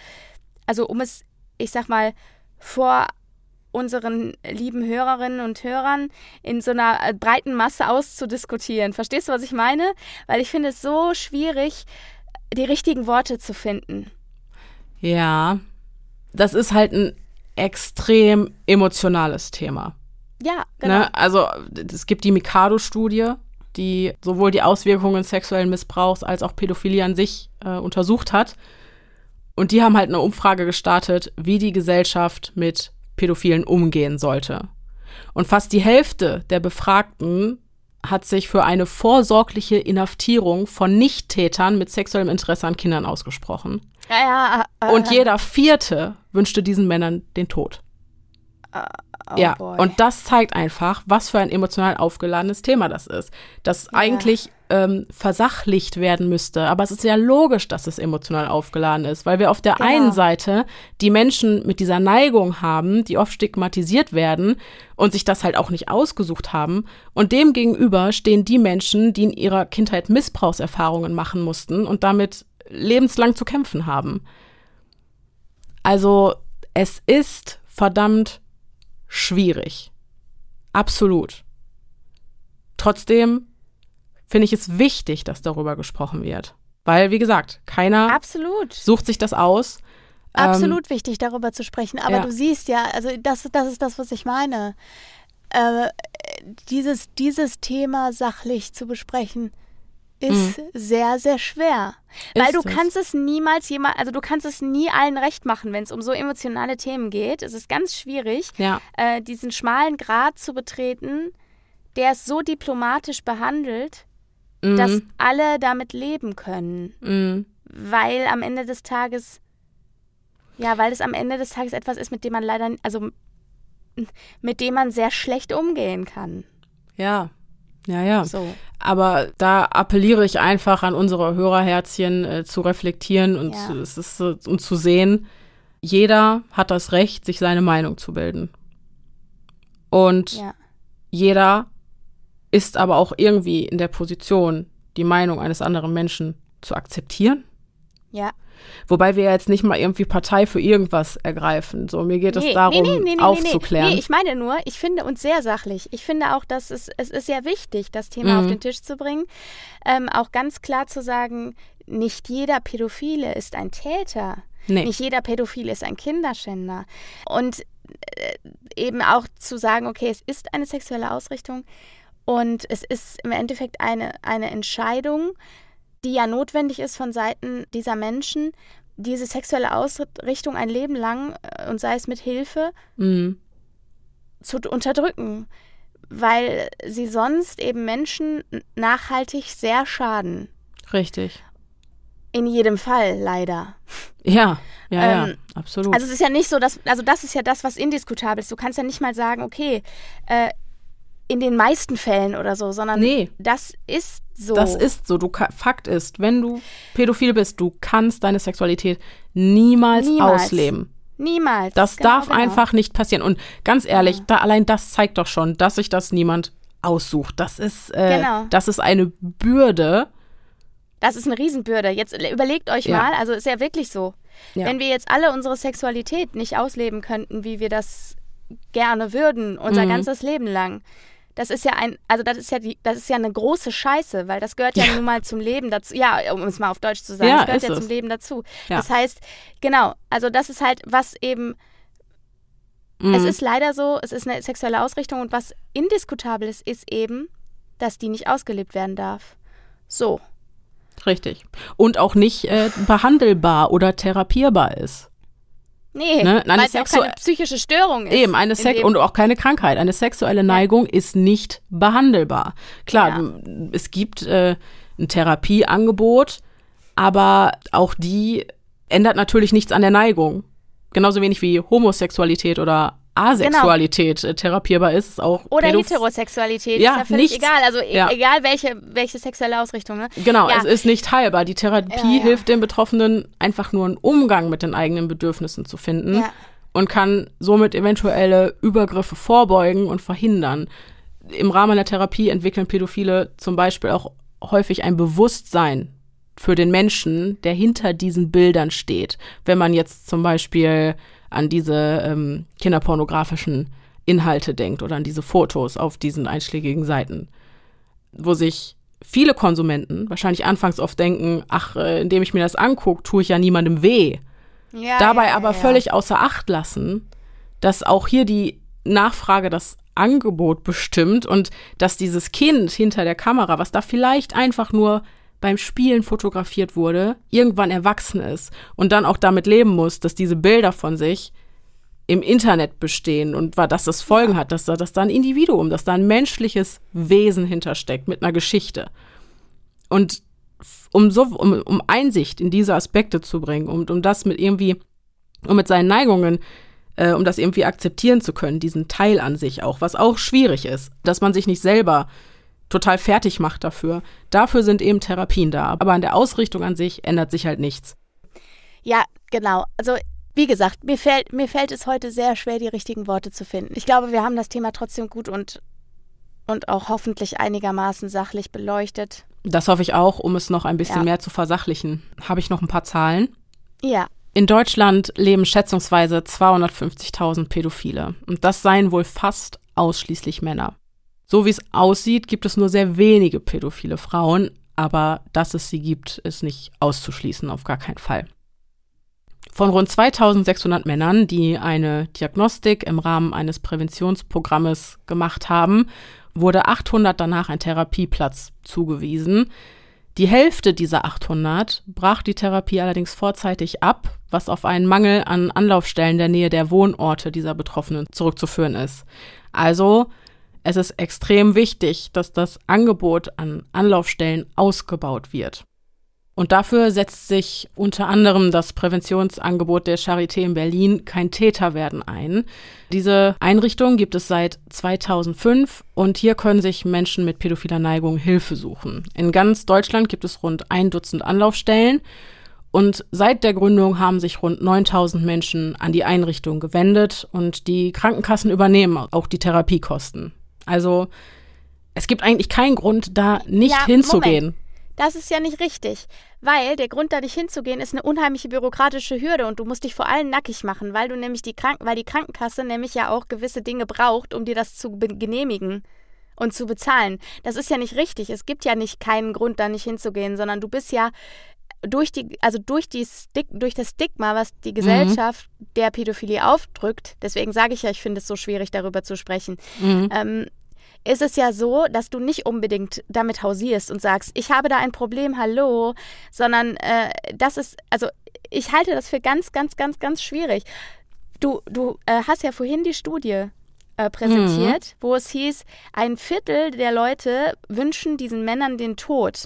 ich sag mal, vor unseren lieben Hörerinnen und Hörern in so einer breiten Masse auszudiskutieren. Verstehst du, was ich meine? Weil ich finde es so schwierig, die richtigen Worte zu finden. Ja, das ist halt ein extrem emotionales Thema. Ja, genau. Ne? Also es gibt die Mikado-Studie, die sowohl die Auswirkungen sexuellen Missbrauchs als auch Pädophilie an sich untersucht hat. Und die haben halt eine Umfrage gestartet, wie die Gesellschaft mit Pädophilen umgehen sollte. Und fast die Hälfte der Befragten hat sich für eine vorsorgliche Inhaftierung von Nichttätern mit sexuellem Interesse an Kindern ausgesprochen. Und jeder Vierte wünschte diesen Männern den Tod. Boy. Und das zeigt einfach, was für ein emotional aufgeladenes Thema das ist. Das eigentlich versachlicht werden müsste. Aber es ist ja logisch, dass es emotional aufgeladen ist, weil wir auf der einen Seite die Menschen mit dieser Neigung haben, die oft stigmatisiert werden und sich das halt auch nicht ausgesucht haben. Und dem gegenüber stehen die Menschen, die in ihrer Kindheit Missbrauchserfahrungen machen mussten und damit lebenslang zu kämpfen haben. Also es ist verdammt schwierig. Absolut. Trotzdem finde ich es wichtig, dass darüber gesprochen wird. Weil, wie gesagt, keiner sucht sich das aus. Absolut wichtig, darüber zu sprechen. Aber du siehst ja, also das ist das, was ich meine. Dieses Thema sachlich zu besprechen, ist sehr, sehr schwer. Weil du kannst es niemals du kannst es nie allen recht machen, wenn es um so emotionale Themen geht. Es ist ganz schwierig, diesen schmalen Grat zu betreten, der es so diplomatisch behandelt, dass alle damit leben können. Weil am Ende des Tages, etwas ist, mit dem man mit dem man sehr schlecht umgehen kann. Ja. So. Aber da appelliere ich einfach an unsere Hörerherzchen zu reflektieren und zu sehen, jeder hat das Recht, sich seine Meinung zu bilden. Und jeder ist aber auch irgendwie in der Position, die Meinung eines anderen Menschen zu akzeptieren. Ja. Wobei wir jetzt nicht mal irgendwie Partei für irgendwas ergreifen. So, mir geht es darum, aufzuklären. Nee, ich meine nur, ich finde uns sehr sachlich. Ich finde auch, dass es ist sehr wichtig, das Thema auf den Tisch zu bringen. Auch ganz klar zu sagen, nicht jeder Pädophile ist ein Täter. Nee. Nicht jeder Pädophile ist ein Kinderschänder. Und eben auch zu sagen, okay, es ist eine sexuelle Ausrichtung und es ist im Endeffekt eine Entscheidung, die ja notwendig ist von Seiten dieser Menschen, diese sexuelle Ausrichtung ein Leben lang, und sei es mit Hilfe, zu unterdrücken, weil sie sonst eben Menschen nachhaltig sehr schaden. Richtig. In jedem Fall, leider. Ja, absolut. Also es ist ja nicht so, das ist ja das, was indiskutabel ist. Du kannst ja nicht mal sagen, okay, in den meisten Fällen oder so, sondern das ist so. Das ist so. Fakt ist, wenn du pädophil bist, du kannst deine Sexualität niemals ausleben. Niemals. Das darf einfach nicht passieren. Und ganz ehrlich, allein das zeigt doch schon, dass sich das niemand aussucht. Das ist eine Bürde. Das ist eine Riesenbürde. Jetzt überlegt euch mal, also ist ja wirklich so. Ja. Wenn wir jetzt alle unsere Sexualität nicht ausleben könnten, wie wir das gerne würden, unser ganzes Leben lang, das ist ja eine große Scheiße, weil das gehört ja nun mal zum Leben dazu. Ja, um es mal auf Deutsch zu sagen, das gehört ja zum Leben dazu. Ja. Das heißt, genau, also das ist halt, was eben, es ist leider so, es ist eine sexuelle Ausrichtung und was indiskutabel ist eben, dass die nicht ausgelebt werden darf. So. Richtig. Und auch nicht behandelbar oder therapierbar ist. Nee, weil es ja auch keine psychische Störung ist. Eben, und auch keine Krankheit. Eine sexuelle Neigung ist nicht behandelbar. Klar, es gibt ein Therapieangebot, aber auch die ändert natürlich nichts an der Neigung. Genauso wenig wie Homosexualität oder Asexualität therapierbar ist auch. Oder Heterosexualität, ist ja völlig egal. Also egal welche sexuelle Ausrichtung. Ne? Genau, es ist nicht heilbar. Die Therapie hilft den Betroffenen einfach nur einen Umgang mit den eigenen Bedürfnissen zu finden und kann somit eventuelle Übergriffe vorbeugen und verhindern. Im Rahmen der Therapie entwickeln Pädophile zum Beispiel auch häufig ein Bewusstsein für den Menschen, der hinter diesen Bildern steht. Wenn man jetzt zum Beispiel an diese kinderpornografischen Inhalte denkt oder an diese Fotos auf diesen einschlägigen Seiten, wo sich viele Konsumenten wahrscheinlich anfangs oft denken, indem ich mir das angucke, tue ich ja niemandem weh. Dabei aber völlig außer Acht lassen, dass auch hier die Nachfrage das Angebot bestimmt und dass dieses Kind hinter der Kamera, was da vielleicht einfach nur beim Spielen fotografiert wurde, irgendwann erwachsen ist und dann auch damit leben muss, dass diese Bilder von sich im Internet bestehen und dass das Folgen hat, dass da ein Individuum, dass da ein menschliches Wesen hintersteckt mit einer Geschichte. Und um Einsicht in diese Aspekte zu bringen, um das mit seinen Neigungen, um das irgendwie akzeptieren zu können, diesen Teil an sich auch, was auch schwierig ist, dass man sich nicht selber total fertig macht dafür. Dafür sind eben Therapien da. Aber an der Ausrichtung an sich ändert sich halt nichts. Ja, genau. Also wie gesagt, mir fällt es heute sehr schwer, die richtigen Worte zu finden. Ich glaube, wir haben das Thema trotzdem gut und auch hoffentlich einigermaßen sachlich beleuchtet. Das hoffe ich auch, um es noch ein bisschen mehr zu versachlichen. Habe ich noch ein paar Zahlen? Ja. In Deutschland leben schätzungsweise 250.000 Pädophile. Und das seien wohl fast ausschließlich Männer. So wie es aussieht, gibt es nur sehr wenige pädophile Frauen. Aber dass es sie gibt, ist nicht auszuschließen, auf gar keinen Fall. Von rund 2.600 Männern, die eine Diagnostik im Rahmen eines Präventionsprogrammes gemacht haben, wurde 800 danach ein Therapieplatz zugewiesen. Die Hälfte dieser 800 brach die Therapie allerdings vorzeitig ab, was auf einen Mangel an Anlaufstellen der Nähe der Wohnorte dieser Betroffenen zurückzuführen ist. Also, es ist extrem wichtig, dass das Angebot an Anlaufstellen ausgebaut wird. Und dafür setzt sich unter anderem das Präventionsangebot der Charité in Berlin Kein Täter werden ein. Diese Einrichtung gibt es seit 2005 und hier können sich Menschen mit pädophiler Neigung Hilfe suchen. In ganz Deutschland gibt es rund 1 Dutzend Anlaufstellen und seit der Gründung haben sich rund 9.000 Menschen an die Einrichtung gewendet und die Krankenkassen übernehmen auch die Therapiekosten. Also es gibt eigentlich keinen Grund, da nicht hinzugehen. Moment. Das ist ja nicht richtig, weil der Grund, da nicht hinzugehen, ist eine unheimliche bürokratische Hürde und du musst dich vor allem nackig machen, weil du nämlich die Krankenkasse nämlich ja auch gewisse Dinge braucht, um dir das zu genehmigen und zu bezahlen. Das ist ja nicht richtig. Es gibt ja nicht keinen Grund, da nicht hinzugehen, sondern du bist ja durch das Stigma, was die Gesellschaft der Pädophilie aufdrückt, deswegen sage ich ja, ich finde es so schwierig, darüber zu sprechen, ist es ja so, dass du nicht unbedingt damit hausierst und sagst, ich habe da ein Problem, hallo, sondern ich halte das für ganz, ganz, ganz, ganz schwierig. Du hast ja vorhin die Studie präsentiert, wo es hieß, 1/4 der Leute wünschen diesen Männern den Tod.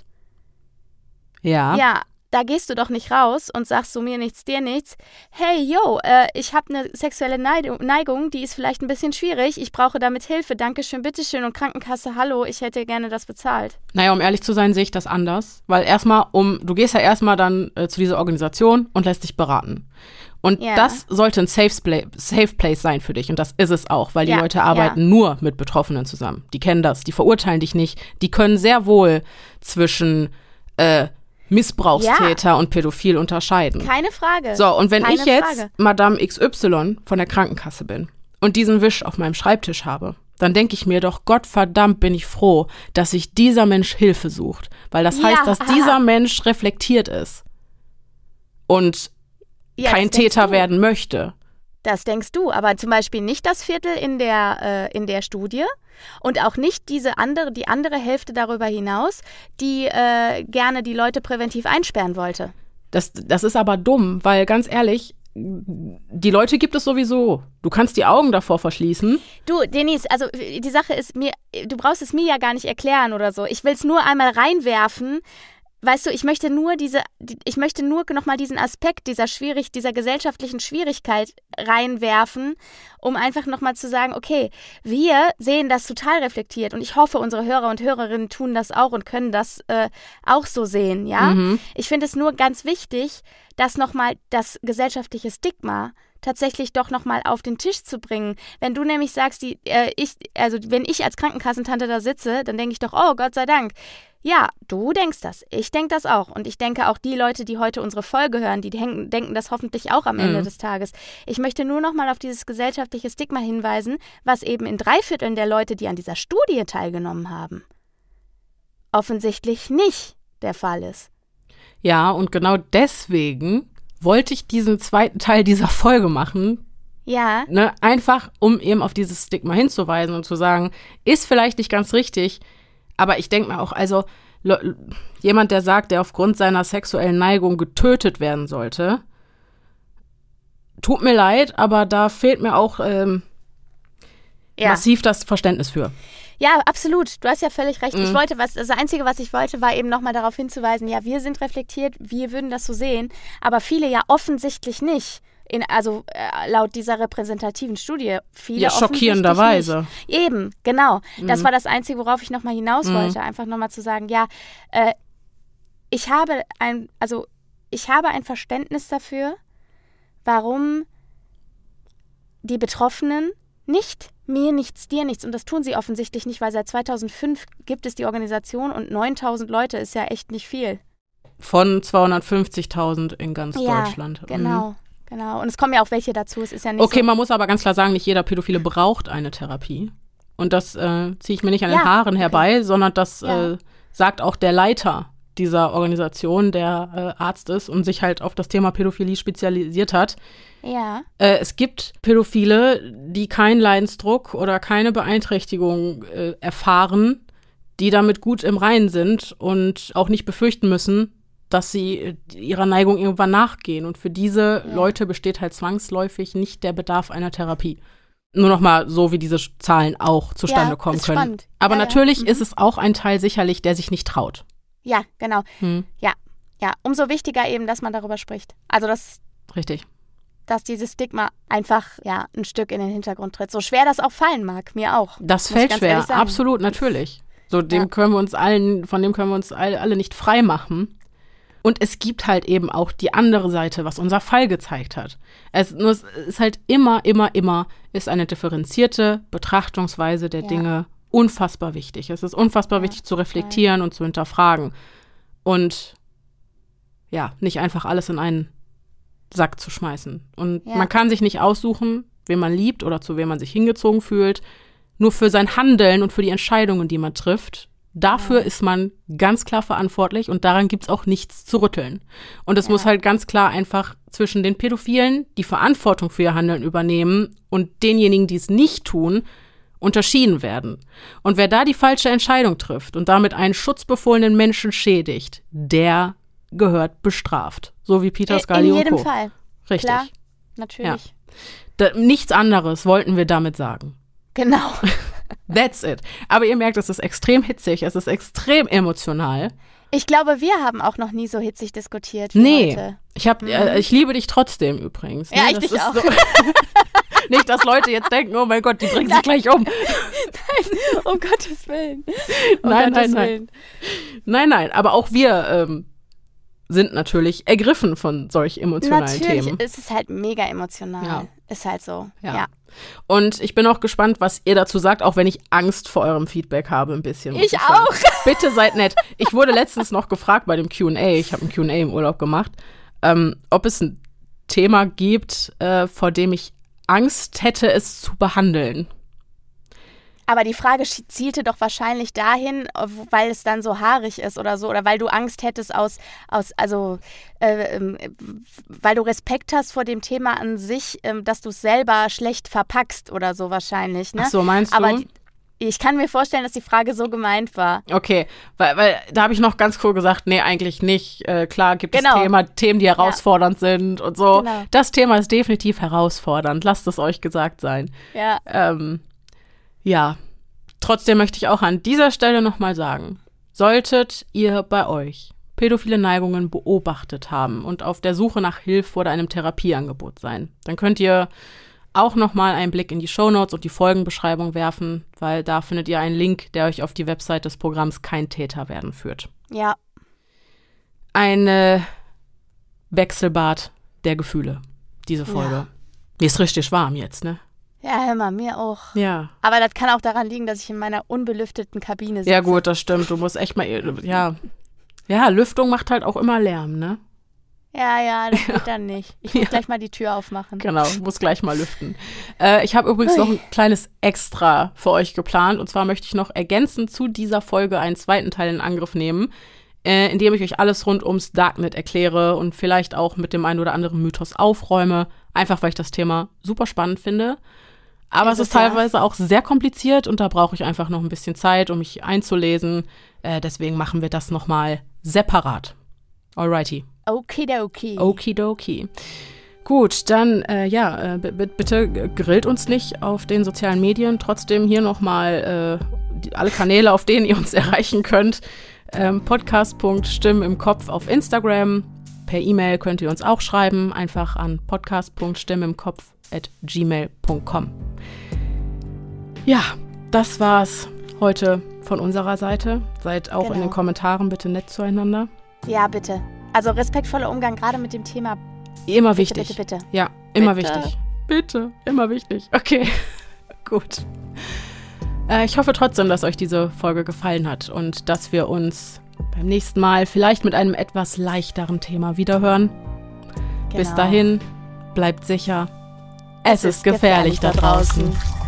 Ja. Ja. Da gehst du doch nicht raus und sagst so mir nichts, dir nichts. Hey, yo, ich habe eine sexuelle Neigung, die ist vielleicht ein bisschen schwierig. Ich brauche damit Hilfe. Dankeschön, bitteschön. Und Krankenkasse, hallo, ich hätte gerne das bezahlt. Naja, um ehrlich zu sein, sehe ich das anders. Weil du gehst ja erstmal dann zu dieser Organisation und lässt dich beraten. Und das sollte ein Safe Place sein für dich. Und das ist es auch, weil die Leute arbeiten nur mit Betroffenen zusammen. Die kennen das, die verurteilen dich nicht. Die können sehr wohl zwischen Missbrauchstäter und Pädophil unterscheiden. Keine Frage. So, und wenn ich jetzt Madame XY von der Krankenkasse bin und diesen Wisch auf meinem Schreibtisch habe, dann denke ich mir doch, Gottverdammt bin ich froh, dass sich dieser Mensch Hilfe sucht. Weil das heißt, dass dieser Mensch reflektiert ist und kein Täter werden möchte. Das denkst du, aber zum Beispiel nicht das Viertel in der Studie und auch nicht die andere Hälfte darüber hinaus, die gerne die Leute präventiv einsperren wollte. Das ist aber dumm, weil ganz ehrlich, die Leute gibt es sowieso. Du kannst die Augen davor verschließen. Du, Denise, also die Sache ist, du brauchst es mir ja gar nicht erklären oder so. Ich will es nur einmal reinwerfen. Weißt du, ich möchte nur nochmal diesen Aspekt dieser gesellschaftlichen Schwierigkeit reinwerfen, um einfach nochmal zu sagen, okay, wir sehen das total reflektiert und ich hoffe, unsere Hörer und Hörerinnen tun das auch und können das auch so sehen, ja? Ich finde es nur ganz wichtig, dass nochmal das gesellschaftliche Stigma tatsächlich doch nochmal auf den Tisch zu bringen. Wenn du nämlich sagst, wenn ich als Krankenkassentante da sitze, dann denke ich doch, oh Gott sei Dank. Ja, du denkst das. Ich denke das auch. Und ich denke auch die Leute, die heute unsere Folge hören, die denken das hoffentlich auch am Ende des Tages. Ich möchte nur noch mal auf dieses gesellschaftliche Stigma hinweisen, was eben in 3/4 der Leute, die an dieser Studie teilgenommen haben, offensichtlich nicht der Fall ist. Ja, und genau deswegen wollte ich diesen zweiten Teil dieser Folge machen. Ja. Einfach, um eben auf dieses Stigma hinzuweisen und zu sagen, ist vielleicht nicht ganz richtig, aber ich denke mir auch, also jemand, der sagt, der aufgrund seiner sexuellen Neigung getötet werden sollte, tut mir leid, aber da fehlt mir auch massiv das Verständnis für. Ja, absolut. Du hast ja völlig recht. Das Einzige, was ich wollte, war eben nochmal darauf hinzuweisen, ja, wir sind reflektiert, wir würden das so sehen, aber viele ja offensichtlich nicht. Laut dieser repräsentativen Studie. Viele ja, schockierenderweise. Eben, genau. Das war das Einzige, worauf ich nochmal hinaus wollte. Einfach nochmal zu sagen, ja, ich habe ein Verständnis dafür, warum die Betroffenen nicht mir nichts, dir nichts, und das tun sie offensichtlich nicht, weil seit 2005 gibt es die Organisation und 9.000 Leute ist ja echt nicht viel. Von 250.000 in ganz Deutschland. Genau. Und es kommen ja auch welche dazu. Es ist ja nicht okay, man muss aber ganz klar sagen, nicht jeder Pädophile braucht eine Therapie. Und das ziehe ich mir nicht an den Haaren herbei, sondern das sagt auch der Leiter dieser Organisation, der Arzt ist und sich halt auf das Thema Pädophilie spezialisiert hat. Ja. Es gibt Pädophile, die keinen Leidensdruck oder keine Beeinträchtigung erfahren, die damit gut im Reinen sind und auch nicht befürchten müssen, dass sie ihrer Neigung irgendwann nachgehen. Und für diese Leute besteht halt zwangsläufig nicht der Bedarf einer Therapie. Nur noch mal so, wie diese Zahlen auch zustande kommen können. Spannend. Aber natürlich ist es auch ein Teil sicherlich, der sich nicht traut. Ja, genau. Ja, umso wichtiger eben, dass man darüber spricht. Also Richtig. Dass dieses Stigma einfach ein Stück in den Hintergrund tritt. So schwer das auch fallen mag, mir auch. Das fällt schwer, absolut, natürlich. So, von dem können wir uns alle nicht frei machen. Und es gibt halt eben auch die andere Seite, was unser Fall gezeigt hat. Es ist halt immer ist eine differenzierte Betrachtungsweise der Dinge unfassbar wichtig. Es ist unfassbar wichtig zu reflektieren und zu hinterfragen. Und nicht einfach alles in einen Sack zu schmeißen. Und man kann sich nicht aussuchen, wen man liebt oder zu wem man sich hingezogen fühlt. Nur für sein Handeln und für die Entscheidungen, die man trifft, dafür ist man ganz klar verantwortlich und daran gibt's auch nichts zu rütteln. Und es muss halt ganz klar einfach zwischen den Pädophilen, die Verantwortung für ihr Handeln übernehmen, und denjenigen, die es nicht tun, unterschieden werden. Und wer da die falsche Entscheidung trifft und damit einen schutzbefohlenen Menschen schädigt, der gehört bestraft. So wie Peter Scully und Co. In jedem Fall. Richtig. Klar, natürlich. Nichts anderes wollten wir damit sagen. Genau. That's it. Aber ihr merkt, es ist extrem hitzig, es ist extrem emotional. Ich glaube, wir haben auch noch nie so hitzig diskutiert wie heute. Ich liebe dich trotzdem übrigens. Ne? Ja, ich dich auch. So, nicht, dass Leute jetzt denken, oh mein Gott, die bringen sich gleich um. Nein, um Gottes Willen. Nein, aber auch wir sind natürlich ergriffen von solch emotionalen Themen. Natürlich, es ist halt mega emotional. Ja. Ist halt so, ja. Und ich bin auch gespannt, was ihr dazu sagt, auch wenn ich Angst vor eurem Feedback habe ein bisschen. Ich auch. Bitte seid nett. Ich wurde letztens noch gefragt bei dem Q&A, ich habe ein Q&A im Urlaub gemacht, ob es ein Thema gibt, vor dem ich Angst hätte, es zu behandeln. Aber die Frage zielte doch wahrscheinlich dahin, weil es dann so haarig ist oder so, oder weil du Angst hättest weil du Respekt hast vor dem Thema an sich, dass du es selber schlecht verpackst oder so wahrscheinlich. Ne? Ach so, meinst du? Aber ich kann mir vorstellen, dass die Frage so gemeint war. Okay, weil da habe ich noch ganz cool gesagt, nee, eigentlich nicht. Klar gibt es Themen, die herausfordernd sind und so. Genau. Das Thema ist definitiv herausfordernd, lasst es euch gesagt sein. Ja. Ja, trotzdem möchte ich auch an dieser Stelle nochmal sagen, solltet ihr bei euch pädophile Neigungen beobachtet haben und auf der Suche nach Hilfe oder einem Therapieangebot sein, dann könnt ihr auch nochmal einen Blick in die Shownotes und die Folgenbeschreibung werfen, weil da findet ihr einen Link, der euch auf die Website des Programms Kein Täter werden führt. Ja. Ein Wechselbad der Gefühle, diese Folge. Ja. Mir ist richtig warm jetzt, ne? Ja, hör mal, mir auch. Ja. Aber das kann auch daran liegen, dass ich in meiner unbelüfteten Kabine sitze. Ja gut, das stimmt. Du musst echt mal, ja, Lüftung macht halt auch immer Lärm, ne? Ja, das geht dann nicht. Ich muss gleich mal die Tür aufmachen. Genau, muss gleich mal lüften. Ich habe übrigens noch ein kleines Extra für euch geplant. Und zwar möchte ich noch ergänzend zu dieser Folge einen zweiten Teil in Angriff nehmen, in dem ich euch alles rund ums Darknet erkläre und vielleicht auch mit dem einen oder anderen Mythos aufräume. Einfach, weil ich das Thema super spannend finde. Aber es ist teilweise auch sehr kompliziert und da brauche ich einfach noch ein bisschen Zeit, um mich einzulesen. Deswegen machen wir das nochmal separat. Alrighty. Okidoki. Okidoki. Gut, dann, bitte grillt uns nicht auf den sozialen Medien. Trotzdem hier nochmal alle Kanäle, auf denen ihr uns erreichen könnt. Podcast.stimmenimkopf auf Instagram. Per E-Mail könnt ihr uns auch schreiben. Einfach an podcast.stimmenimkopf@gmail.com. Ja, das war's heute von unserer Seite. Seid auch in den Kommentaren bitte nett zueinander. Ja, bitte. Also respektvoller Umgang, gerade mit dem Thema. Immer wichtig. Bitte. Ja, immer wichtig. Bitte, immer wichtig. Okay, gut. Ich hoffe trotzdem, dass euch diese Folge gefallen hat und dass wir uns beim nächsten Mal vielleicht mit einem etwas leichteren Thema wiederhören. Bis dahin, bleibt sicher. Es ist gefährlich da draußen.